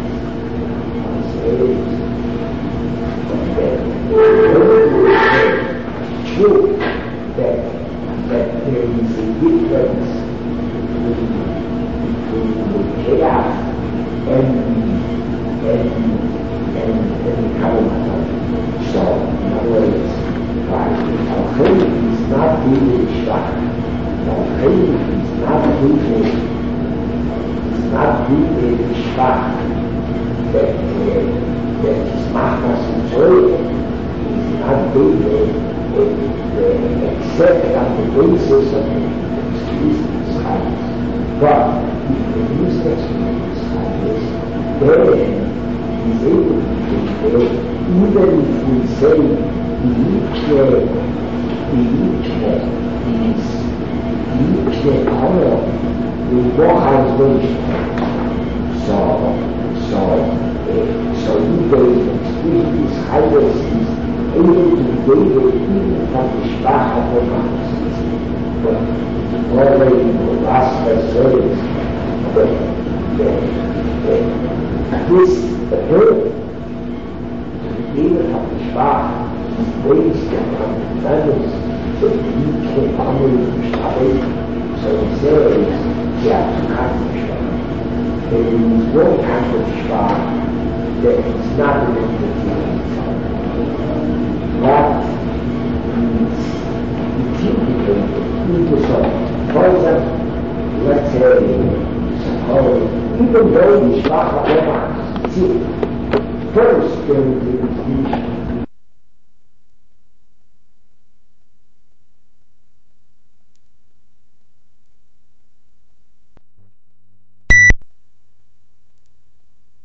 True that, that there is a difference between, between the chaos and and and and the Kalamata. So, in other words, Al-Khayr is not really schwach. Al-Khayr is not really is not really schwach. That uh, that is machmas and joy is not really except on the basis of the explicit science. But if the use explicit science, then he's able to convey, even if we say the Yitzhak, the Yitzhak is the Yitzhak honor, the Bochazation. So, so, uh, so even explicit science is able to David even from the schwach of the Mannes. But already the last verse says that, that, that this ability to be able from the schwach is based on the premise that you can only be Shabbat. So he says, you have two kinds of schwach. There is one kind of schwach that is not related to the what is typical into some. For example, let's say, suppose, even though the schwach of Roma, see, first there is the distinction